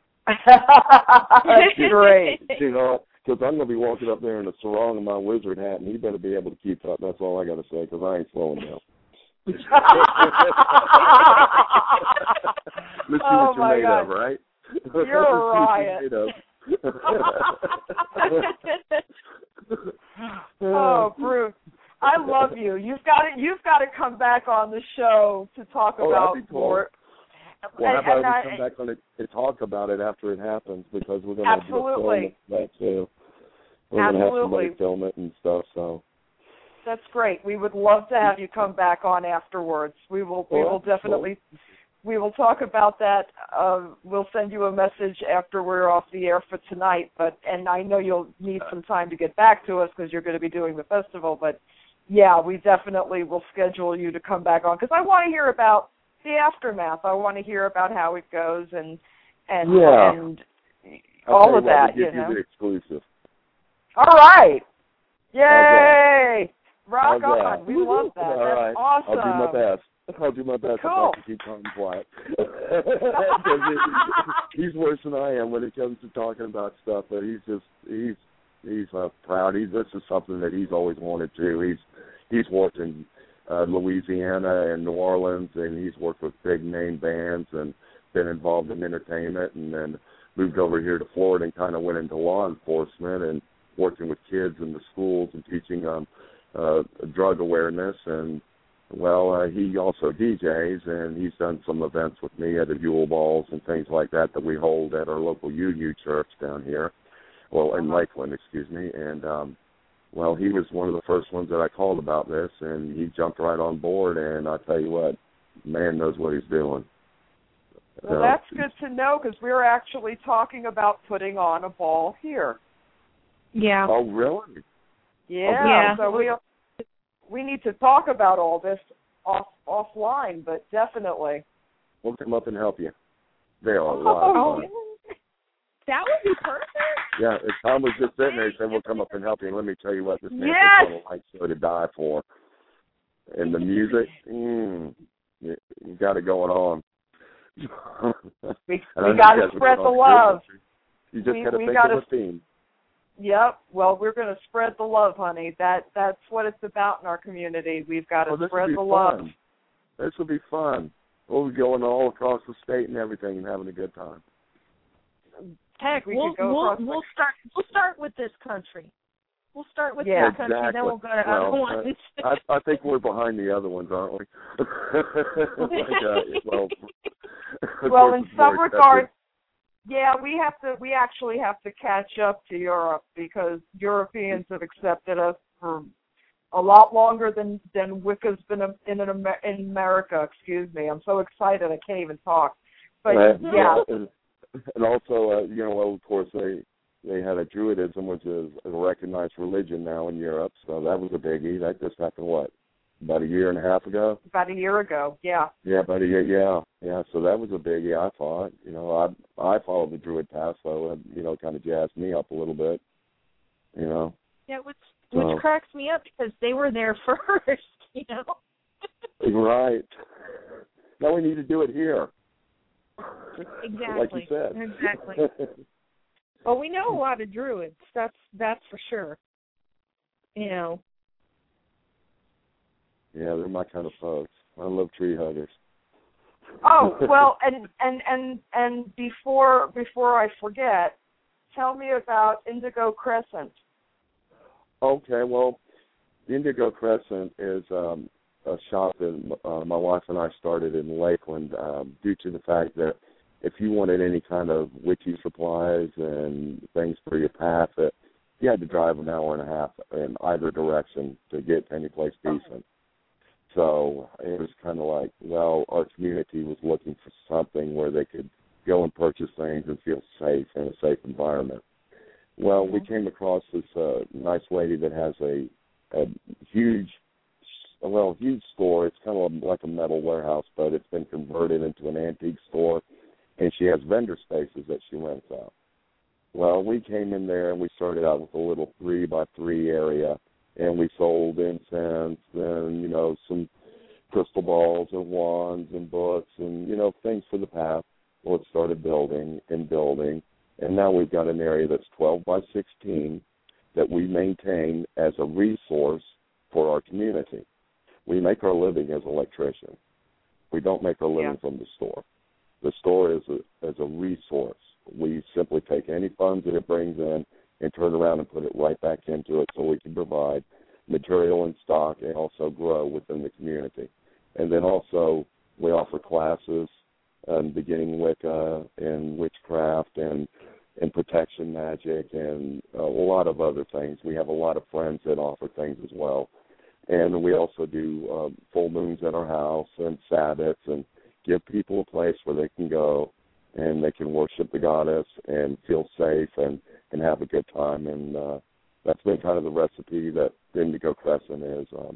That's great. You know, because I'm going to be walking up there in a sarong and my wizard hat, and he better be able to keep up. That's all I got to say, because I ain't slowing down. Let's see oh what you're made God. of, right? You're a riot. Oh, Bruce, I love you. You've got to, you've got to come back on the show to talk oh, about that'd be cool. more. Well, and, how about and we I, come back on it and talk about it after it happens, because we're going to have to film that too. We're going to have somebody film it and stuff. So that's great. We would love to have you come back on afterwards. We will. We well, will definitely. Cool. We will talk about that. Uh, we'll send you a message after we're off the air for tonight. But and I know you'll need some time to get back to us because you're going to be doing the festival. But yeah, we definitely will schedule you to come back on, because I want to hear about the aftermath. I want to hear about how it goes and and yeah. and all of that. We'll you give know. you the exclusive. All right. Yay! Rock How's on. that? We love that. All That's right. awesome. I'll do my best. I'll do my best cool. if I can keep calm and quiet. He's worse than I am when it comes to talking about stuff, but he's just he's he's uh, proud. He's this is something that he's always wanted to. He's he's worked in uh, Louisiana and New Orleans, and he's worked with big name bands and been involved in entertainment, and then moved over here to Florida and kind of went into law enforcement and working with kids in the schools and teaching um, uh, drug awareness and well, uh, he also D Js, and he's done some events with me at the Yule Balls and things like that that we hold at our local U U church down here, well, in Lakeland, excuse me. And, um, well, he was one of the first ones that I called about this, and he jumped right on board, and I tell you what, man knows what he's doing. Well, uh, that's good to know, because we're actually talking about putting on a ball here. Yeah. Oh, really? Yeah. yeah. So we we need to talk about all this off offline, but definitely. We'll come up and help you. They are a Oh, lot of fun. That would be perfect. Yeah, if Tom was just sitting there, he said, we'll come up and help you. And let me tell you what, this man yes. is like so to die for. And the music, mm, you, you got it going on. we we got to spread the love. You just we, got to think gotta, of a theme. Yep. Well, we're going to spread the love, honey. That That's what it's about in our community. We've got to oh, spread the fun. love. This will be fun. We'll be going all across the state and everything and having a good time. Heck, we we'll, could go we'll, across we'll start. We'll start with this country. We'll start with yeah, this country, exactly. then we'll go to well, other ones. I, I think we're behind the other ones, aren't we? like, uh, well, well, in some regards, yeah, we have to. We actually have to catch up to Europe because Europeans have accepted us for a lot longer than than Wicca's been in in, in America. Excuse me. I'm so excited I can't even talk. But uh, yeah. And, and also, uh, you know, well, of course, they they had a Druidism, which is a recognized religion now in Europe. So that was a biggie. That just happened, what, about a year and a half ago? About a year ago, yeah. Yeah, about a year, yeah. Yeah, so that was a biggie, I thought. You know, I I followed the Druid path, so, it, you know, kind of jazzed me up a little bit, you know. Yeah, which, so. which cracks me up because they were there first, you know. Right. Now we need to do it here. Exactly. Like you said. Exactly. Well, we know a lot of Druids. That's that's for sure. You know. Yeah, they're my kind of folks. I love tree huggers. Oh well, and and and and before before I forget, tell me about Indigo Crescent. Okay, well, Indigo Crescent is um, a shop that uh, my wife and I started in Lakeland um, due to the fact that if you wanted any kind of witchy supplies and things for your path, that you had to drive an hour and a half in either direction to get to any place decent. So it was kind of like, well, our community was looking for something where they could go and purchase things and feel safe in a safe environment. Well, we came across this uh, nice lady that has a, a huge, well, huge store. It's kind of like a metal warehouse, but it's been converted into an antique store, and she has vendor spaces that she rents out. Well, we came in there, and we started out with a little three-by-three area, and we sold incense and, you know, some crystal balls and wands and books and, you know, things for the path. Well, it started building and building, and now we've got an area that's twelve by sixteen that we maintain as a resource for our community. We make our living as electricians. We don't make our living yeah. from the store. The store is a, is a resource. We simply take any funds that it brings in and turn around and put it right back into it so we can provide material and stock and also grow within the community. And then also we offer classes um, beginning Wicca and witchcraft and, and protection magic and uh, a lot of other things. We have a lot of friends that offer things as well. And we also do um, full moons at our house and Sabbaths and give people a place where they can go and they can worship the goddess and feel safe and, and have a good time. And uh, that's been kind of the recipe that Indigo Crescent is. Um,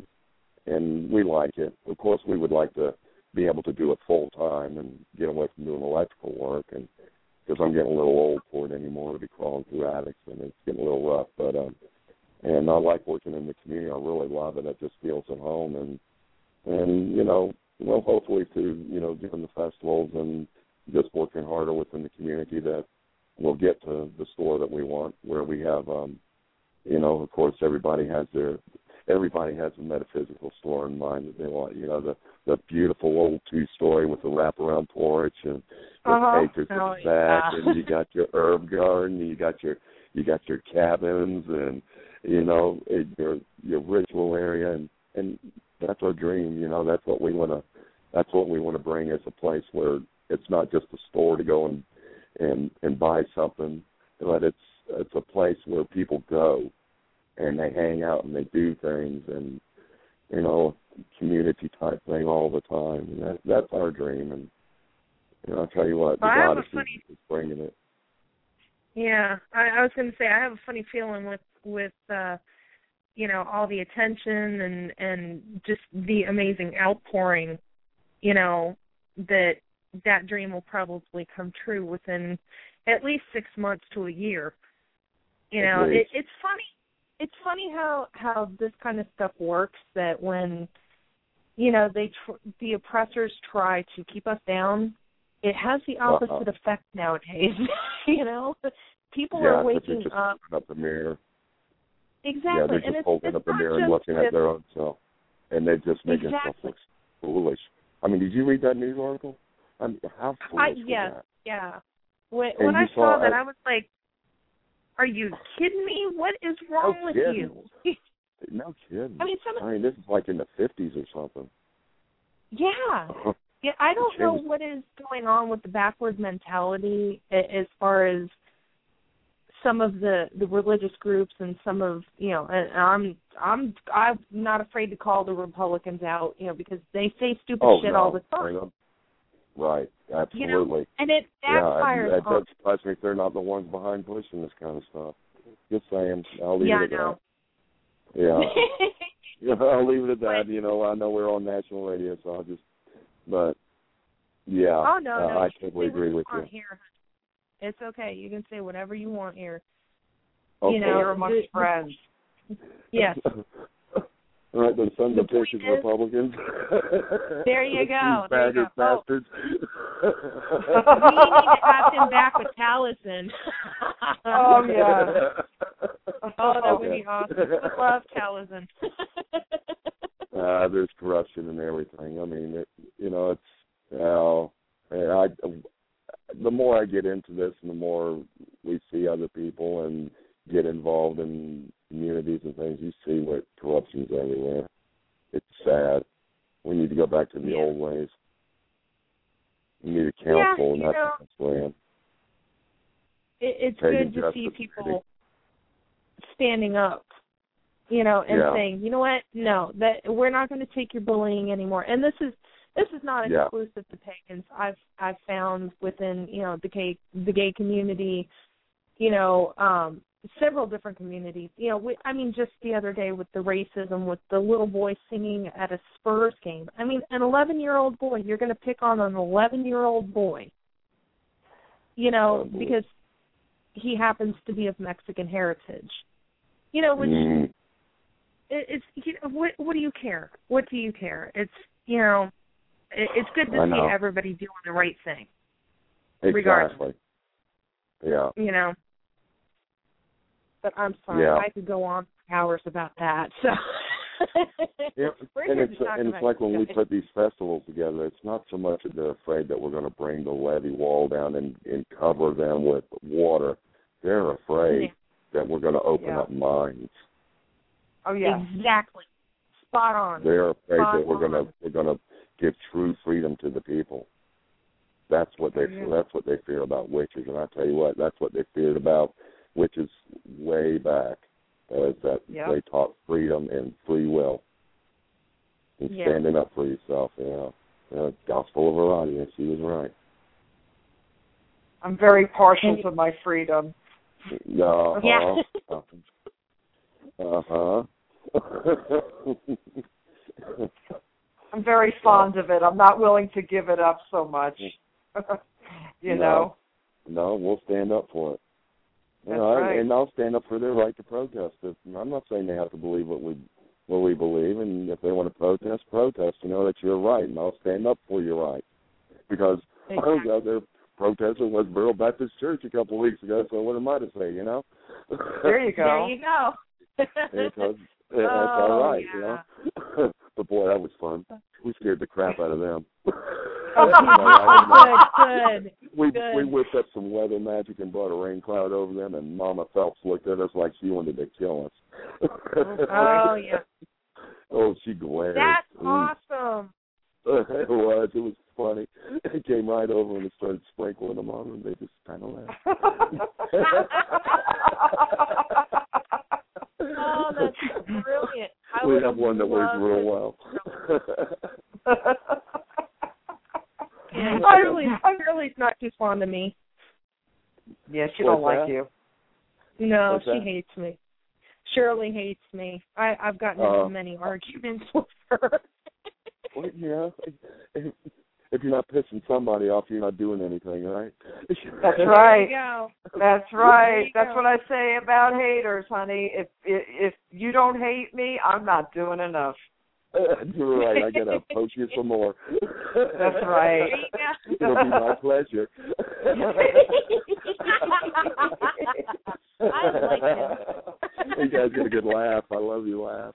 and we like it. Of course, we would like to be able to do it full time and get away from doing electrical work. And because I'm getting a little old for it anymore to be crawling through attics, and it's getting a little rough. But um, and I like working in the community. I really love it. It just feels at home. And, and you know, well, hopefully through, you know, doing the festivals and just working harder within the community that we'll get to the store that we want, where we have, um, you know, of course, everybody has their, everybody has a metaphysical store in mind that they want. You know, the the beautiful old two-story with the wraparound porch and with uh-huh. acres oh, at the back, yeah. and you got your herb garden, you got your you got your cabins, and you know it, your your ritual area, and and that's our dream. You know, that's what we want to. That's what we want to bring as a place where it's not just a store to go and and and buy something, but it's it's a place where people go and they hang out and they do things and, you know, community type thing all the time. And that, that's our dream. And, you know, I'll tell you what, the well, Goddess funny, is bringing it. Yeah, I, I was going to say, I have a funny feeling with, with uh, you know, all the attention and, and just the amazing outpouring, you know, that that dream will probably come true within at least six months to a year. You know, it, it's funny. It's funny how, how this kind of stuff works, that when, you know, they tr- the oppressors try to keep us down, it has the opposite uh-uh. effect nowadays. You know, people yeah, are waking just up. up the mirror. Exactly. Yeah, they're just and it's, holding it's up the mirror and looking at their own self. And they're just making exactly. stuff look foolish. I mean, did you read that news article? I mean, how foolish I, was yes, that? yeah. When, And when I saw saw that, I, I was like, are you kidding me? What is wrong no with kidding. you? No kidding. I mean, some I mean, this is like in the fifties or something. Yeah. Yeah, I don't know what is going on with the backward mentality as far as some of the, the religious groups and some of, you know, and I'm I'm I'm not afraid to call the Republicans out, you know, because they say stupid oh, shit no. all the time. Right, absolutely. You know, and it backfires. Yeah, that on... does surprise me if they're not the ones behind pushing this kind of stuff. Just saying. I'll leave yeah, it at I know. that. Yeah. Yeah, I'll leave it at that. You know, I know we're on national radio, so I'll just, but, yeah, oh, no, uh, no, I totally agree with you. Here. It's okay. You can say whatever you want here. Okay. You know, we're amongst friends. Yes. All right, the sons of bitches is, Republicans. There you go. These There you go. bastards. Oh. We need to have him back with Taliesin. Oh, yeah. Oh, that would be awesome. I love Taliesin. uh, there's corruption and everything. I mean, it, you know, it's, well, I, the more I get into this and the more we see other people and get involved in communities and things, you see what corruption's everywhere. It's sad. We need to go back to the yeah. old ways. We need a council, yeah, and that's know, what's going. It, it's Pagan good to see justice. people standing up, you know, and yeah. saying, you know what, no, that we're not going to take your bullying anymore. And this is this is not yeah. exclusive to pagans. I've I've found within, you know, the gay the gay community, you know, um, several different communities. You know, we, I mean, just the other day with the racism, with the little boy singing at a Spurs game. I mean, an eleven-year-old boy, you're going to pick on an eleven-year-old boy, you know, oh, because he happens to be of Mexican heritage. You know, which mm. it, it's, you know, what, what do you care? What do you care? It's, you know, it, it's good to I see know. everybody doing the right thing. Exactly. Regardless. Yeah. You know. But I'm sorry, yeah. I could go on for hours about that. So, yeah. and it's and it's like when guys. we put these festivals together. It's not so much that they're afraid that we're going to bring the levee wall down and, and cover them with water. They're afraid yeah. that we're going to open yeah. up minds. Oh yeah, exactly. Spot on. They're afraid Spot that we're on. going to we're going to give true freedom to the people. That's what they yeah. that's what they fear about witches, and I tell you what, that's what they feared about witches way back. Uh, is that yep. they taught freedom and free will and yeah. standing up for yourself. You know, uh, gospel of variety. And she was right. I'm very partial to my freedom. Uh-huh. Yeah. uh-huh. I'm very fond of it. I'm not willing to give it up so much. you no. know? No, we'll stand up for it. You That's know, right. And I'll stand up for their right to protest. If, I'm not saying they have to believe what we what we believe, and if they want to protest, protest. You know, that's your right, and I'll stand up for your right. Because exactly. I was out there protesting Westboro Baptist Church a couple of weeks ago, so what am I to say, you know? There you go. There you go. because oh, that's all right, yeah. you know? But, boy, that was fun. We scared the crap out of them. Oh, good, good. We good. we whipped up some weather magic and brought a rain cloud over them, and Mama Phelps looked at us like she wanted to kill us. Oh, yeah. Oh, she glared. That's right over and started sprinkling them on them. They just kind of laughed. Oh, that's brilliant. I we have one that works real well. Yeah, Shirley, Shirley's not too fond of me. Yeah, she What's don't like that? you. No, What's she that? hates me. Shirley hates me. I, I've gotten into Uh, many arguments with her. Well, you know, if, if you're not pissing somebody off, you're not doing anything, right? That's right. There you go. That's There right. you That's go. what I say about haters, honey. If, if if you don't hate me, I'm not doing enough. You're right. I gotta poke you some more. That's right. It'll be my pleasure. I like him. You guys get a good laugh. I love your laugh.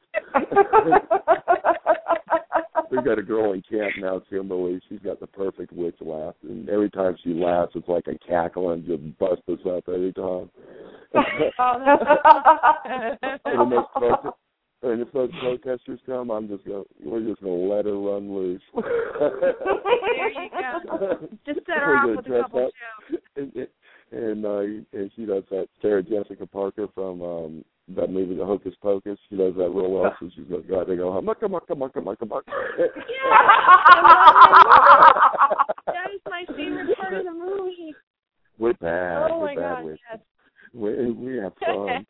We've got a girl in camp now, Kimberly. She's got the perfect witch laugh, and every time she laughs, it's like a cackle and just busts us up every time. Oh, that's and when those, prote- and if those protesters come, I'm just going. We're just going to let her run loose. There you go. Just set her We're off with a dress couple up. jokes. And, and, uh, and she does that. Sarah Jessica Parker from um, that movie, The Hocus Pocus. She does that real well. So she's going to go out and go, mucka, mucka, mucka, mucka, mucka. That is my favorite part of the movie. We're bad. Oh, We're my bad God, with yes. We, we have fun.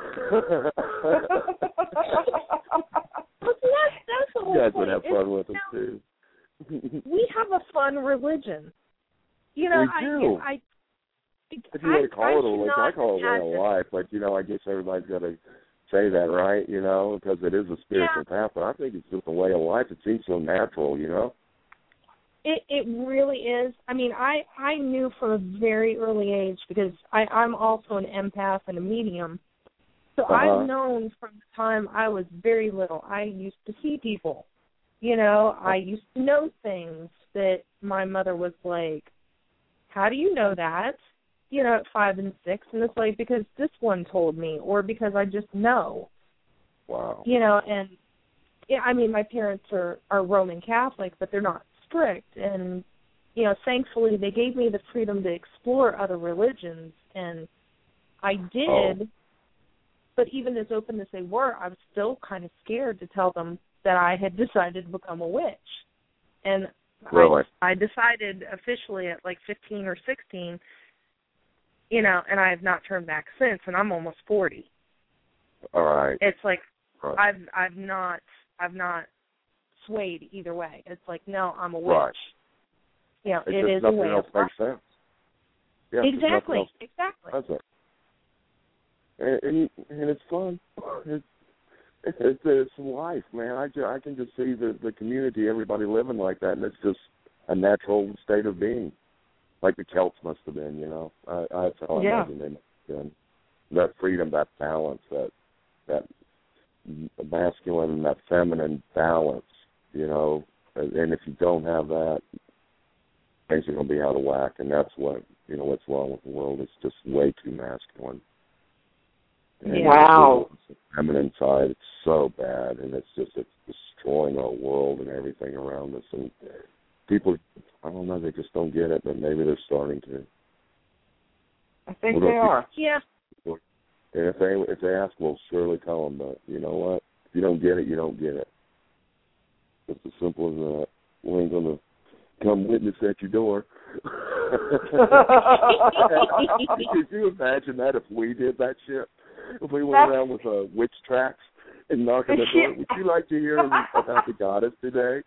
Well, see, that's, that's the whole You guys point. would have It's, fun with us, you know, too. we have a fun religion. You know, We I, do. I, I, If you want to call I, it a I religion, I call it way of life. But, you know, I guess everybody's got to say that, right? You know, because it is a spiritual Yeah. path. But I think it's just a way of life. It seems so natural, you know? It it really is. I mean, I, I knew from a very early age because I, I'm also an empath and a medium. So Uh-huh. I've known from the time I was very little. I used to see people. You know, I used to know things that my mother was like, how do you know that? You know, at five and six. And it's like, because this one told me or because I just know. Wow. You know, and, yeah, I mean, my parents are, are Roman Catholic, but they're not strict. And, you know, thankfully they gave me the freedom to explore other religions. And I did. Oh. But even as open as they were, I was still kind of scared to tell them that I had decided to become a witch. And really? I, I decided officially at like fifteen or sixteen, you know, and I have not turned back since, and I'm almost forty. All right. It's like right. I've I've not I've not swayed either way. It's like, no, I'm a witch. Right. You know, it's it just is nothing a way else of makes life. sense. Yeah, exactly. Else Exactly. does it. And, and, and it's fun. It's, it's, it's life, man. I, ju- I can just see the, the community, everybody living like that, and it's just a natural state of being, like the Celts must have been, you know. I, I, that's how I yeah. imagine they must have been. That freedom, that balance, that that masculine and that feminine balance, you know. And if you don't have that, things are going to be out of whack, and that's what, you know, what's wrong with the world. It's just way too masculine. And wow. The feminine side, it's so bad, and it's just it's destroying our world and everything around us. And people, I don't know, they just don't get it, but maybe they're starting to. I think well, they are. Yeah. And if they if they ask, we'll surely tell them. But you know what? If you don't get it, you don't get it. It's as simple as that. We ain't gonna come witness at your door. Could you imagine that if we did that shit? If we went That's... around with uh, witch tracks and knocking the door, would you like to hear about the goddess today?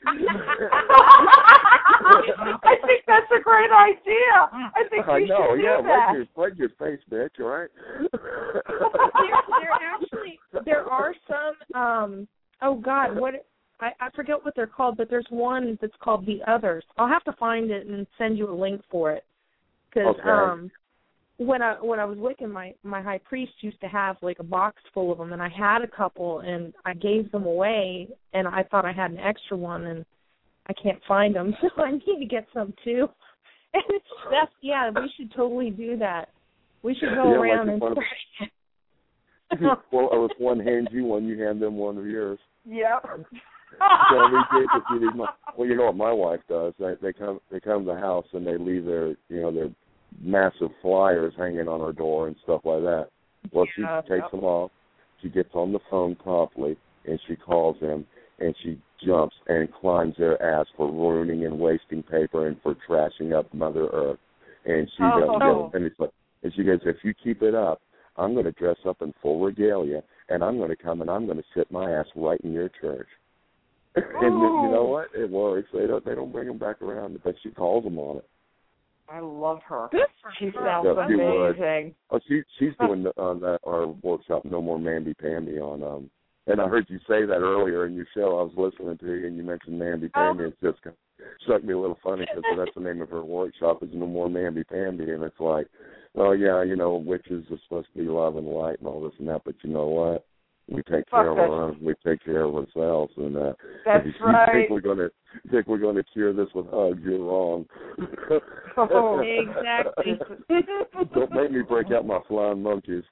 I think that's a great idea. I think we I know, should do yeah. that. Right your, right your face, bitch. All right. there, there actually there are some. Um, oh God, what I, I forget what they're called, but there's one that's called The Others. I'll have to find it and send you a link for it. Because okay. um, when I when I was Wiccan, my my high priest used to have like a box full of them, and I had a couple, and I gave them away, and I thought I had an extra one, and I can't find them, so I need to get some too. And it's that's yeah, we should totally do that. We should go yeah, around like and one of, well, or if one hands you one, you hand them one of yours. Yep. So we did if you need my Well, you know what my wife does? They they come they come to the house and they leave their you know their massive flyers hanging on her door and stuff like that. Well, she Yeah, takes yep. them off. She gets on the phone promptly and she calls them and she jumps and climbs their ass for ruining and wasting paper and for trashing up Mother Earth. And she Oh. goes, goes and it's like, and she goes, if you keep it up, I'm going to dress up in full regalia and I'm going to come and I'm going to sit my ass right in your church. And you know what? It works. They don't. They don't bring them back around, but she calls them on it. I love her. Good for She her. sounds Yeah, she would. amazing. Oh, she she's doing the, on that our workshop, No More Mamby Pamby on. Um, and I heard you say that earlier in your show. I was listening to you, and you mentioned Mamby Pamby. It just kind of struck me a little funny because that's the name of her workshop is No More Mamby Pamby, and it's like, well, yeah, you know, witches are supposed to be love and light and all this and that, but you know what? We take care of our own. We take care of ourselves, and uh, That's if you right. think we're gonna think we're gonna cure this with hugs, you're wrong. Oh, exactly. Don't make me break out my flying monkeys.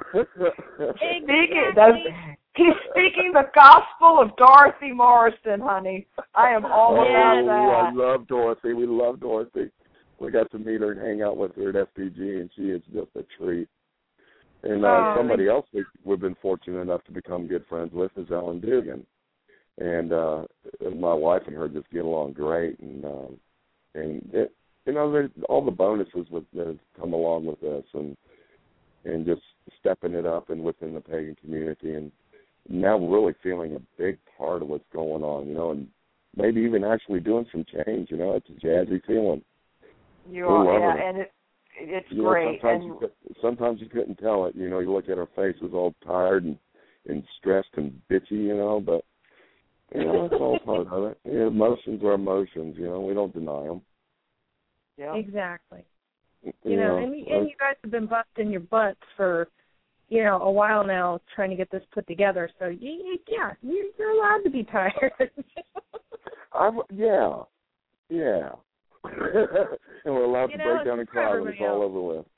Speaking, that's, he's speaking the gospel of Dorothy Morrison, honey. I am all oh, about I that. love Dorothy. We love Dorothy. We got to meet her and hang out with her at F P G, and she is just a treat. And uh, Oh, somebody else we, we've been fortunate enough to become good friends with is Ellen Dugan. And uh, my wife and her just get along great. And, um, and it, you know, there's all the bonuses with, that have come along with this and and just stepping it up and within the pagan community. And now really feeling a big part of what's going on, you know, and maybe even actually doing some change, you know. It's a jazzy feeling. You we are, love yeah, her. and it, it's You great. Know, sometimes, and you could, sometimes you couldn't tell it. You know, you look at her face, it's all tired and, and stressed and bitchy, you know, but, you know, it's all part of it. Yeah, emotions are emotions, you know. We don't deny them. yeah. Exactly. You, You know, know and, and you guys have been busting your butts for, you know, a while now trying to get this put together. So, you, you, yeah, you, you're allowed to be tired. I'm, yeah, yeah. And we're allowed You to know, break down and it's cry when everybody it's all over with.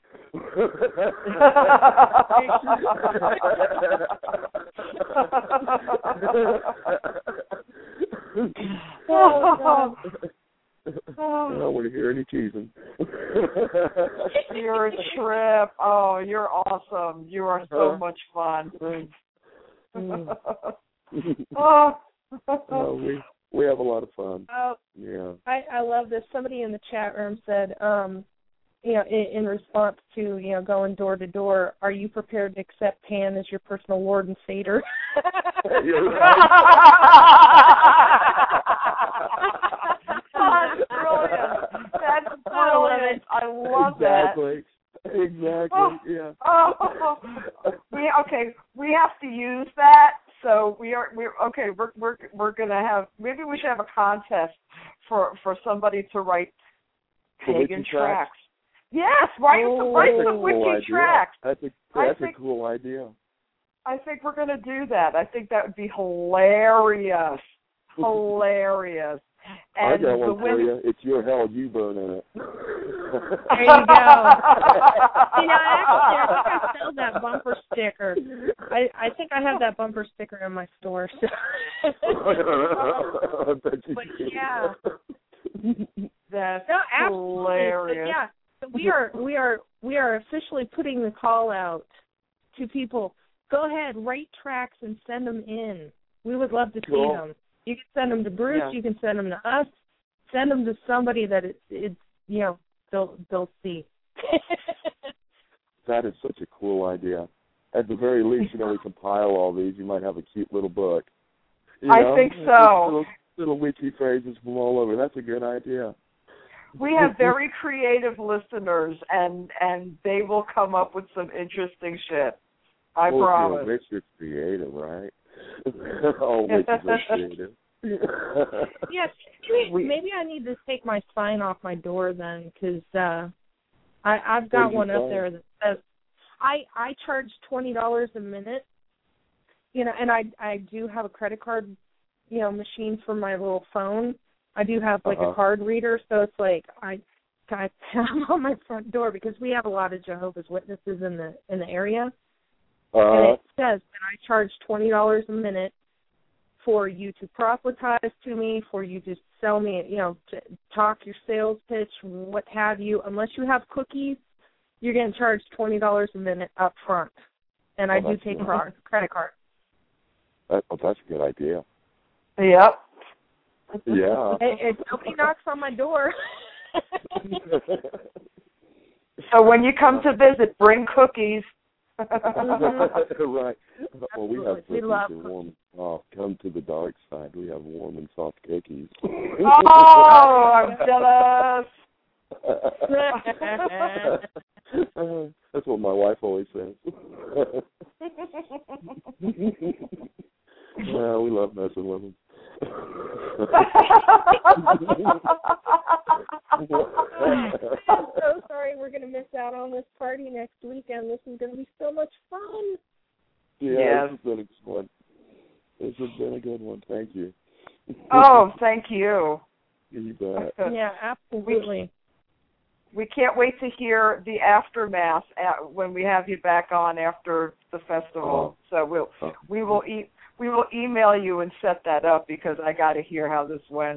Oh, God. I don't want to hear any teasing. You're a trip. Oh, you're awesome. You are so much fun. oh. No, we we have a lot of fun. Oh, yeah. I, I love this. Somebody in the chat room said, um, you know, in, in response to, you know, going door to door, are you prepared to accept Pan as your personal Lord and Savior? You're right. That's brilliant. That's brilliant. I love exactly. that. Exactly. Oh, Yeah. Oh, we okay. We have to use that. So we are. We're okay. We're we're we're gonna have. Maybe we should have a contest for for somebody to write pagan tracks. tracks. Yes, write oh, write the cool witchy idea. tracks. That's a I that's think, a cool idea. I think we're gonna do that. I think that would be hilarious. Hilarious. And I got one the for women... you. It's your hell. You burn in it. There you go. You know, actually, I think I sell that bumper sticker. I, I think I have that bumper sticker in my store. So. But yeah. That's no, absolutely. hilarious. But yeah, so we are we are we are officially putting the call out to people. Go ahead, write tracks and send them in. We would love to cool. see them. You can send them to Bruce. Yeah. You can send them to us. Send them to somebody that it's, it's you know they'll they'll see. That is such a cool idea. At the very least, you know, we compile all these. You might have a cute little book. You I know? think so. Little, little witchy phrases from all over. That's a good idea. We have very creative listeners, and and they will come up with some interesting shit. I well, promise. You're rich, you're creative, right? All witches are creative. Yes, maybe, maybe I need to take my sign off my door then, because uh, I I've got one up there that says I I charge twenty dollars a minute. You know, and I I do have a credit card, you know, machine for my little phone. I do have like uh-huh. a card reader, so it's like I I I'm on my front door because we have a lot of Jehovah's Witnesses in the in the area. Uh, and it says that I charge twenty dollars a minute for you to proselytize to me, for you to sell me, you know, to talk your sales pitch, what have you. Unless you have cookies, you're getting charged twenty dollars a minute up front. And oh, I do take a credit card. That, oh, that's a good idea. Yep. Yeah. If nobody knocks on my door. So when you come to visit, bring cookies. Right. Well, we have we cookies love and warm. Oh, come to the dark side. We have warm and soft cookies. Oh, I'm jealous. That's what my wife always says. Yeah, we love messing with them. I'm so sorry we're going to miss out on this party next weekend. This is going to be so much fun. Yeah, yes. This has been a good one. This has been a good one. Thank you. Oh, thank you. You bet. Yeah, absolutely. We, we can't wait to hear the aftermath at, when we have you back on after the festival. Oh. So we'll oh. we will e- we will email you and set that up because I got to hear how this went.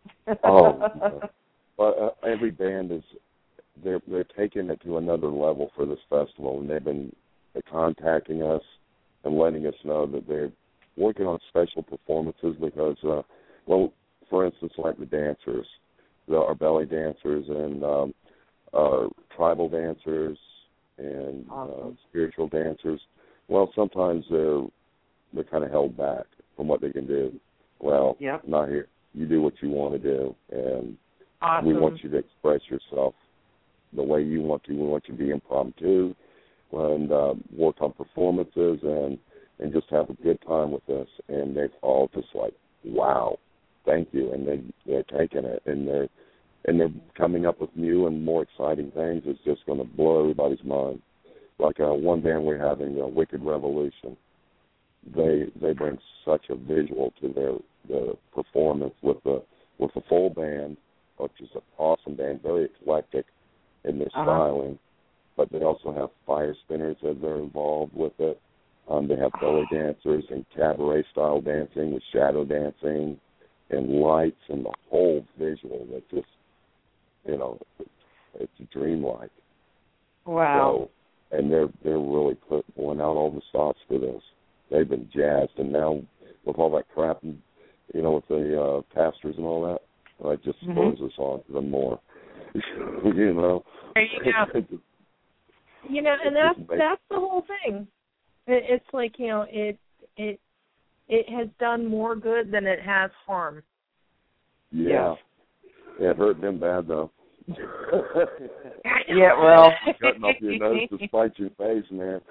Oh. Well, uh, every band is they're they're taking it to another level for this festival, and they've been contacting us and letting us know that they're working on special performances because, uh, well, for instance, like the dancers, the, our belly dancers and um, our tribal dancers and awesome. uh, spiritual dancers. Well, sometimes they're they're kind of held back from what they can do. Well, yep. not here. You do what you want to do, and awesome. we want you to express yourself the way you want to. We want you to be impromptu and uh, work on performances and, and just have a good time with us. And they've all just like, wow, thank you. And they, they're taking it, and they're, and they're coming up with new and more exciting things. It's just going to blow everybody's mind. Like uh, one band we're having, uh, Wicked Revolution. They they bring such a visual to their the performance with the with the full band, which is an awesome band, very eclectic in their uh-huh. styling. But they also have fire spinners that are involved with it. Um, they have belly dancers and cabaret style dancing with shadow dancing and lights and the whole visual that just, you know, it's, it's dreamlike. Wow. So, and they're they're really pulling out all the stops for this. They've been jazzed, and now with all that crap, and, you know, with the uh, pastors and all that, well, it just spurs mm-hmm. us on to them more. You know. There you go. You know, and that's that's the whole thing. It, it's like, you know, it it it has done more good than it has harm. Yeah. Yeah, it hurt them bad though. Yeah, well, cutting off your nose to spite your face, man.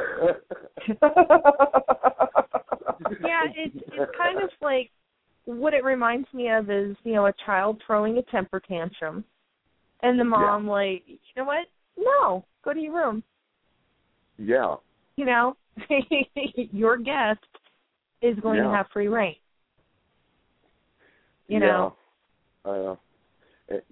Yeah, it's it's kind of like what it reminds me of is, you know, a child throwing a temper tantrum, and the mom yeah. like, you know what? No, go to your room. Yeah. You know, your guest is going yeah. to have free reign. You yeah. know. Uh, it,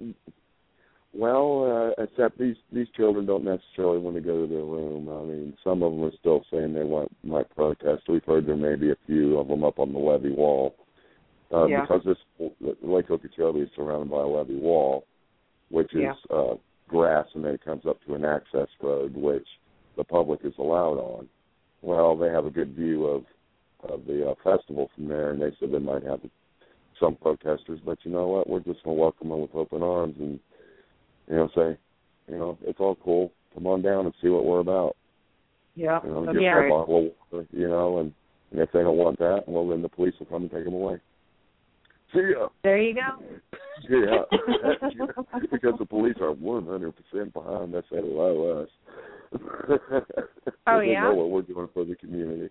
well, uh, except these these children don't necessarily want to go to their room. I mean, some of them are still saying they want might protest. We've heard there may be a few of them up on the levee wall uh, yeah. because this Lake Okeechobee is surrounded by a levee wall, which is yeah. uh, grass, and then it comes up to an access road, which the public is allowed on. Well, they have a good view of of the uh, festival from there, and they said they might have some protesters, but you know what? We're just going to welcome them with open arms and, you know, say, you know, it's all cool. Come on down and see what we're about. Yeah, you know, that's get right. a bottle, you know, and, and if they don't want that, well, then the police will come and take them away. See ya. There you go. Yeah, because the police are one hundred percent behind us and allow us. Oh, they yeah? know what we're doing for the community.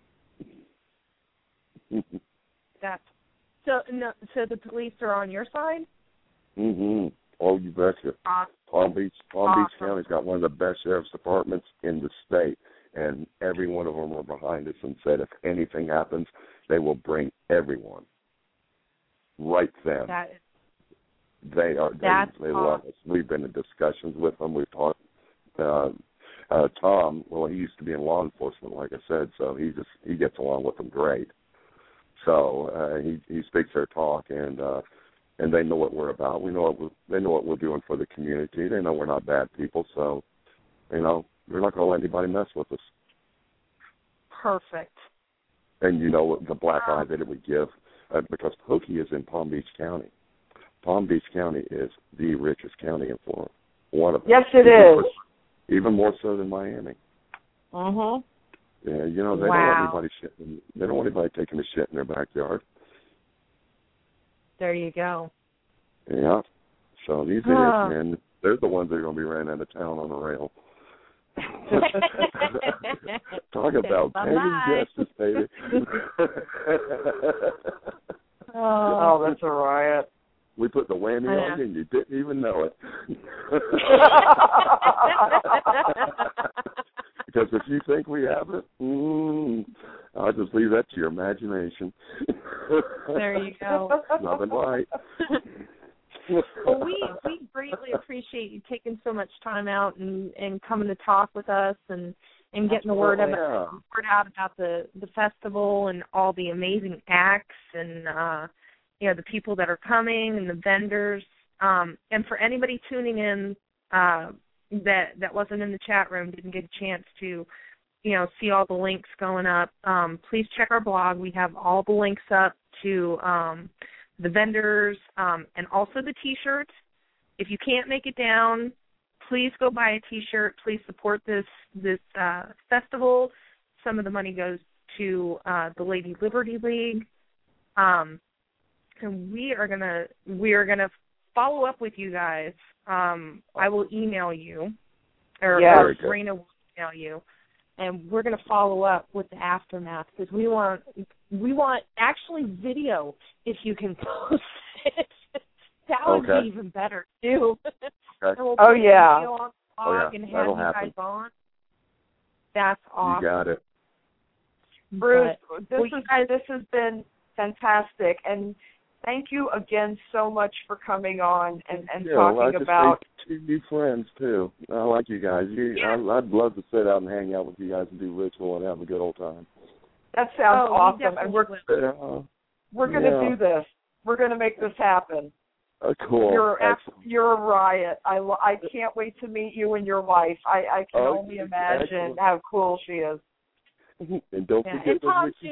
That's so. No, so the police are on your side. Mhm. Oh, you betcha. Awesome. Palm Beach, Palm awesome. Beach County's got one of the best sheriff's departments in the state, and every one of them are behind us and said if anything happens, they will bring everyone. Right then. That is, they are. That's They, they awesome. love us. We've been in discussions with them. We've talked. Uh, uh, Tom, well, he used to be in law enforcement, like I said, so he just he gets along with them great. So uh, he he speaks their talk, and uh, and they know what we're about. We know what we're, they know what we're doing for the community. They know we're not bad people, so you know we're not going to let anybody mess with us. Perfect. And you know the black eye that it would give, uh, because Pokey is in Palm Beach County. Palm Beach County is the richest county in Florida. One of them. Yes, it even is. More, even more so than Miami. Mhm. Yeah, you know they Wow. don't want anybody shit. In, they don't want anybody taking a shit in their backyard. There you go. Yeah. So these Huh. idiots, man, they're the ones that are going to be ran out of town on the rail. Talk about pain justice, baby. Oh, that's a riot. We put the whammy on you and you didn't even know it. Because if you think we have it, mm, I'll just leave that to your imagination. There you go. Nothing right. Well, we we greatly appreciate you taking so much time out and, and coming to talk with us and, and getting the word out, yeah. word out about the, the festival and all the amazing acts and uh, you know the people that are coming and the vendors. Um, and for anybody tuning in uh, that that wasn't in the chat room, didn't get a chance to you know see all the links going up, um, please check our blog. We have all the links up to um, the vendors, um, and also the T-shirts. If you can't make it down, please go buy a T-shirt. Please support this this uh, festival. Some of the money goes to uh, the Lady Liberty League, um, and we are gonna we are gonna follow up with you guys. Um, I will email you, or, Yes. or Serena will email you, and we're gonna follow up with the aftermath because we want we want actually video if you can post it. That would Okay. be even better too. Okay. And we'll Oh, put a yeah. video on the blog Oh, yeah. and have That'll you happen. guys on. That's awesome. You got it. Bruce, But, this well, is you guys, this has been fantastic, and thank you again so much for coming on and, and Yeah, well, I talking just about. made two new friends too. I like you guys. You, Yeah. I, I'd love to sit out and hang out with you guys and do ritual and have a good old time. That sounds oh, we awesome, and we're definitely Yeah. we're going to Yeah. do this. We're going to make this happen. Oh, cool. You're Excellent. you're a riot. I lo- I can't wait to meet you and your wife. I I can Oh, only imagine excellent. how cool she is. And don't Yeah, forget and those Tom, witchy too.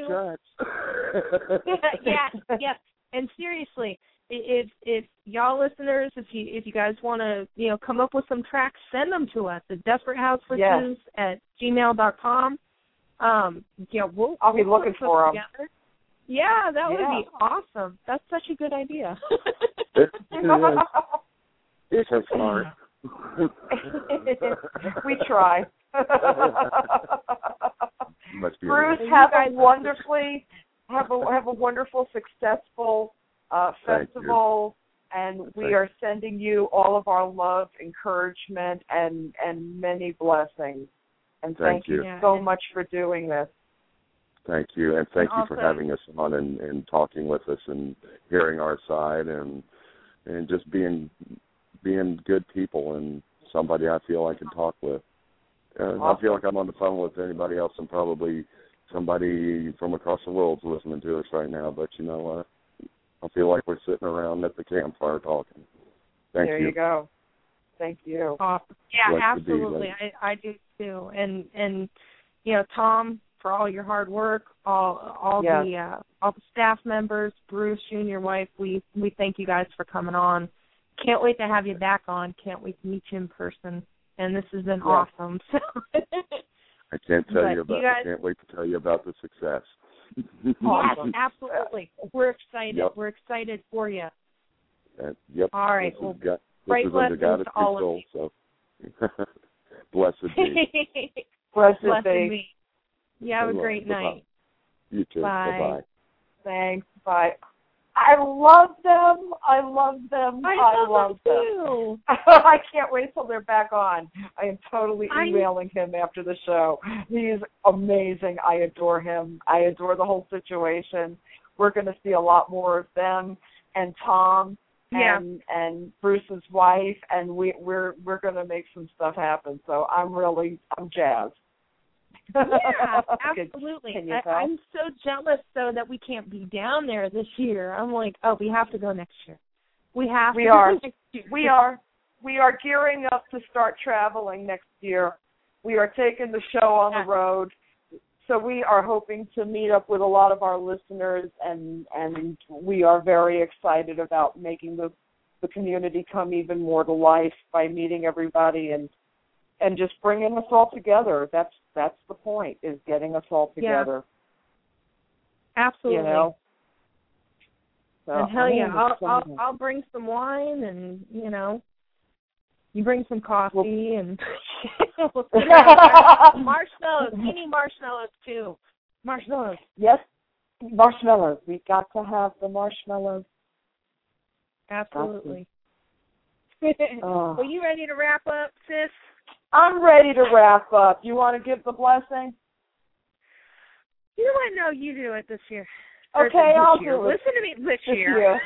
tracks. yeah, yeah. And seriously, i- if if y'all listeners, if you if you guys want to, you know, come up with some tracks, send them to us at desperate house witches at gmail dot com. Um, you know, we'll I'll be we'll looking put for 'em. together. Yeah, that would Yeah. be awesome. That's such a good idea. It is. It's a smart. We try. Must be Bruce, You have guys- a wonderfully have a have a wonderful, successful uh, Thank you. festival, and we Thank are sending you all of our love, encouragement, and and many blessings. And Thank thank you you. so much for doing this. Thank you, and thank And you for also- having us on and, and talking with us and hearing our side and and just being being good people and somebody I feel I can talk with. Uh, I feel like I'm on the phone with anybody else and probably somebody from across the world's listening to us right now. But you know what? I feel like we're sitting around at the campfire talking. Thank there you. you go. Thank you. Awesome. Yeah, Blessed be, absolutely. lady. I, I do too. And and you know, Tom, for all your hard work, all all Yes. the uh, all the staff members, Bruce, you and your wife, we we thank you guys for coming on. Can't wait to have you back on. Can't wait to meet you in person. And this has been Yeah. awesome. So I can't tell But you about. you guys- I can't wait to tell you about the success. yes, Awesome. absolutely. We're excited. Yep. We're excited for you. Uh, yep. All right. This Well, is God, this great is under blessings God's to all of control. So blessed be. Blessed Blessed be. me. You have a Bye-bye. great Bye-bye. night. You too. Bye. Bye-bye. Thanks. Bye. I love them. I love them. I, I love love them them. too. I can't wait till they're back on. I am totally I- emailing him after the show. He's amazing. I adore him. I adore the whole situation. We're going to see a lot more of them and Tom Yeah. and and Bruce's wife, and we we're we're going to make some stuff happen. So I'm really I'm jazzed. Yeah, absolutely. Can you I, tell? I'm so jealous, though, that we can't be down there this year. I'm like, oh, we have to go next year. We have we to are. go next year. We are. We are gearing up to start traveling next year. We are taking the show on the road. So we are hoping to meet up with a lot of our listeners, and, and we are very excited about making the, the community come even more to life by meeting everybody and and just bringing us all together. That's that's the point, is getting us all together. Yeah. Absolutely. You know? So, and hell I yeah, am I'll, I'll excited. I'll bring some wine, and you know, you bring some coffee Well, and marshmallows. We need marshmallows too. Marshmallows. Yes, marshmallows. We got to have the marshmallows. Absolutely. Oh. Well, you ready to wrap up, sis? I'm ready to wrap up. You want to give the blessing? You know what? No, you do it this year. Okay, this I'll year. do it. Listen to me this, This year. year.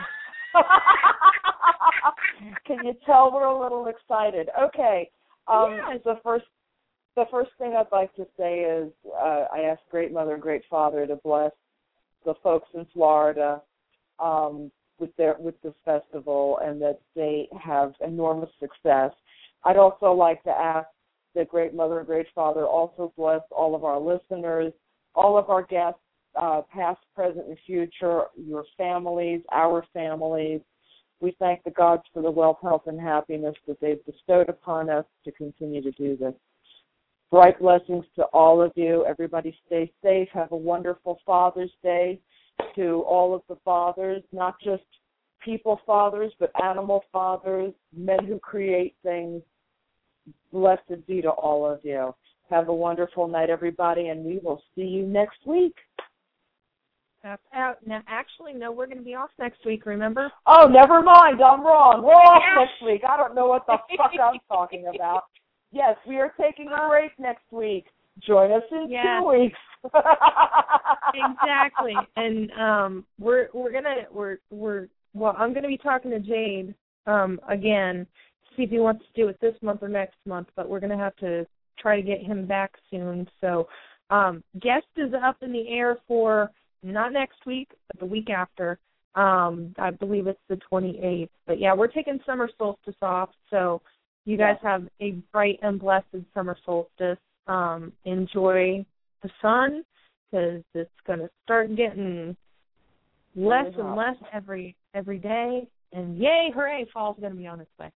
Can you tell we're a little excited? Okay. Um, Yes. The first, the first thing I'd like to say is uh, I asked Great Mother and Great Father to bless the folks in Florida um, with their with this festival, and that they have enormous success. I'd also like to ask that Great Mother and Great Father also bless all of our listeners, all of our guests, uh, past, present, and future, your families, our families. We thank the gods for the wealth, health, and happiness that they've bestowed upon us to continue to do this. Bright blessings to all of you. Everybody stay safe. Have a wonderful Father's Day to all of the fathers, not just people fathers, but animal fathers, men who create things. Blessed be to all of you. Have a wonderful night, everybody, and we will see you next week. That's out. Now, actually, no, we're going to be off next week, remember? Oh, never mind. I'm wrong. We're off next week. I don't know what the fuck I'm talking about. Yes, we are taking a break next week. Join us in yes. two weeks. Exactly. And um, we're we're gonna we're we're well. I'm gonna be talking to Jade um, again, see if he wants to do it this month or next month. But we're gonna have to try to get him back soon. So, um, guest is up in the air for not next week, but the week after. Um, I believe it's the twenty-eighth. But yeah, we're taking summer solstice off. So you guys have a bright and blessed summer solstice. Um, enjoy the sun, because it's going to start getting less and less every every day. And yay, hooray, fall's going to be on its way.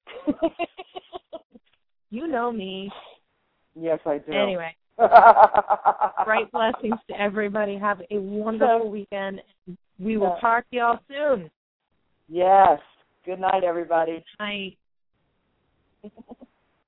You know me. Yes, I do. Anyway, bright blessings to everybody. Have a wonderful weekend. We will talk to y'all soon. Yes. Good night, everybody. Night.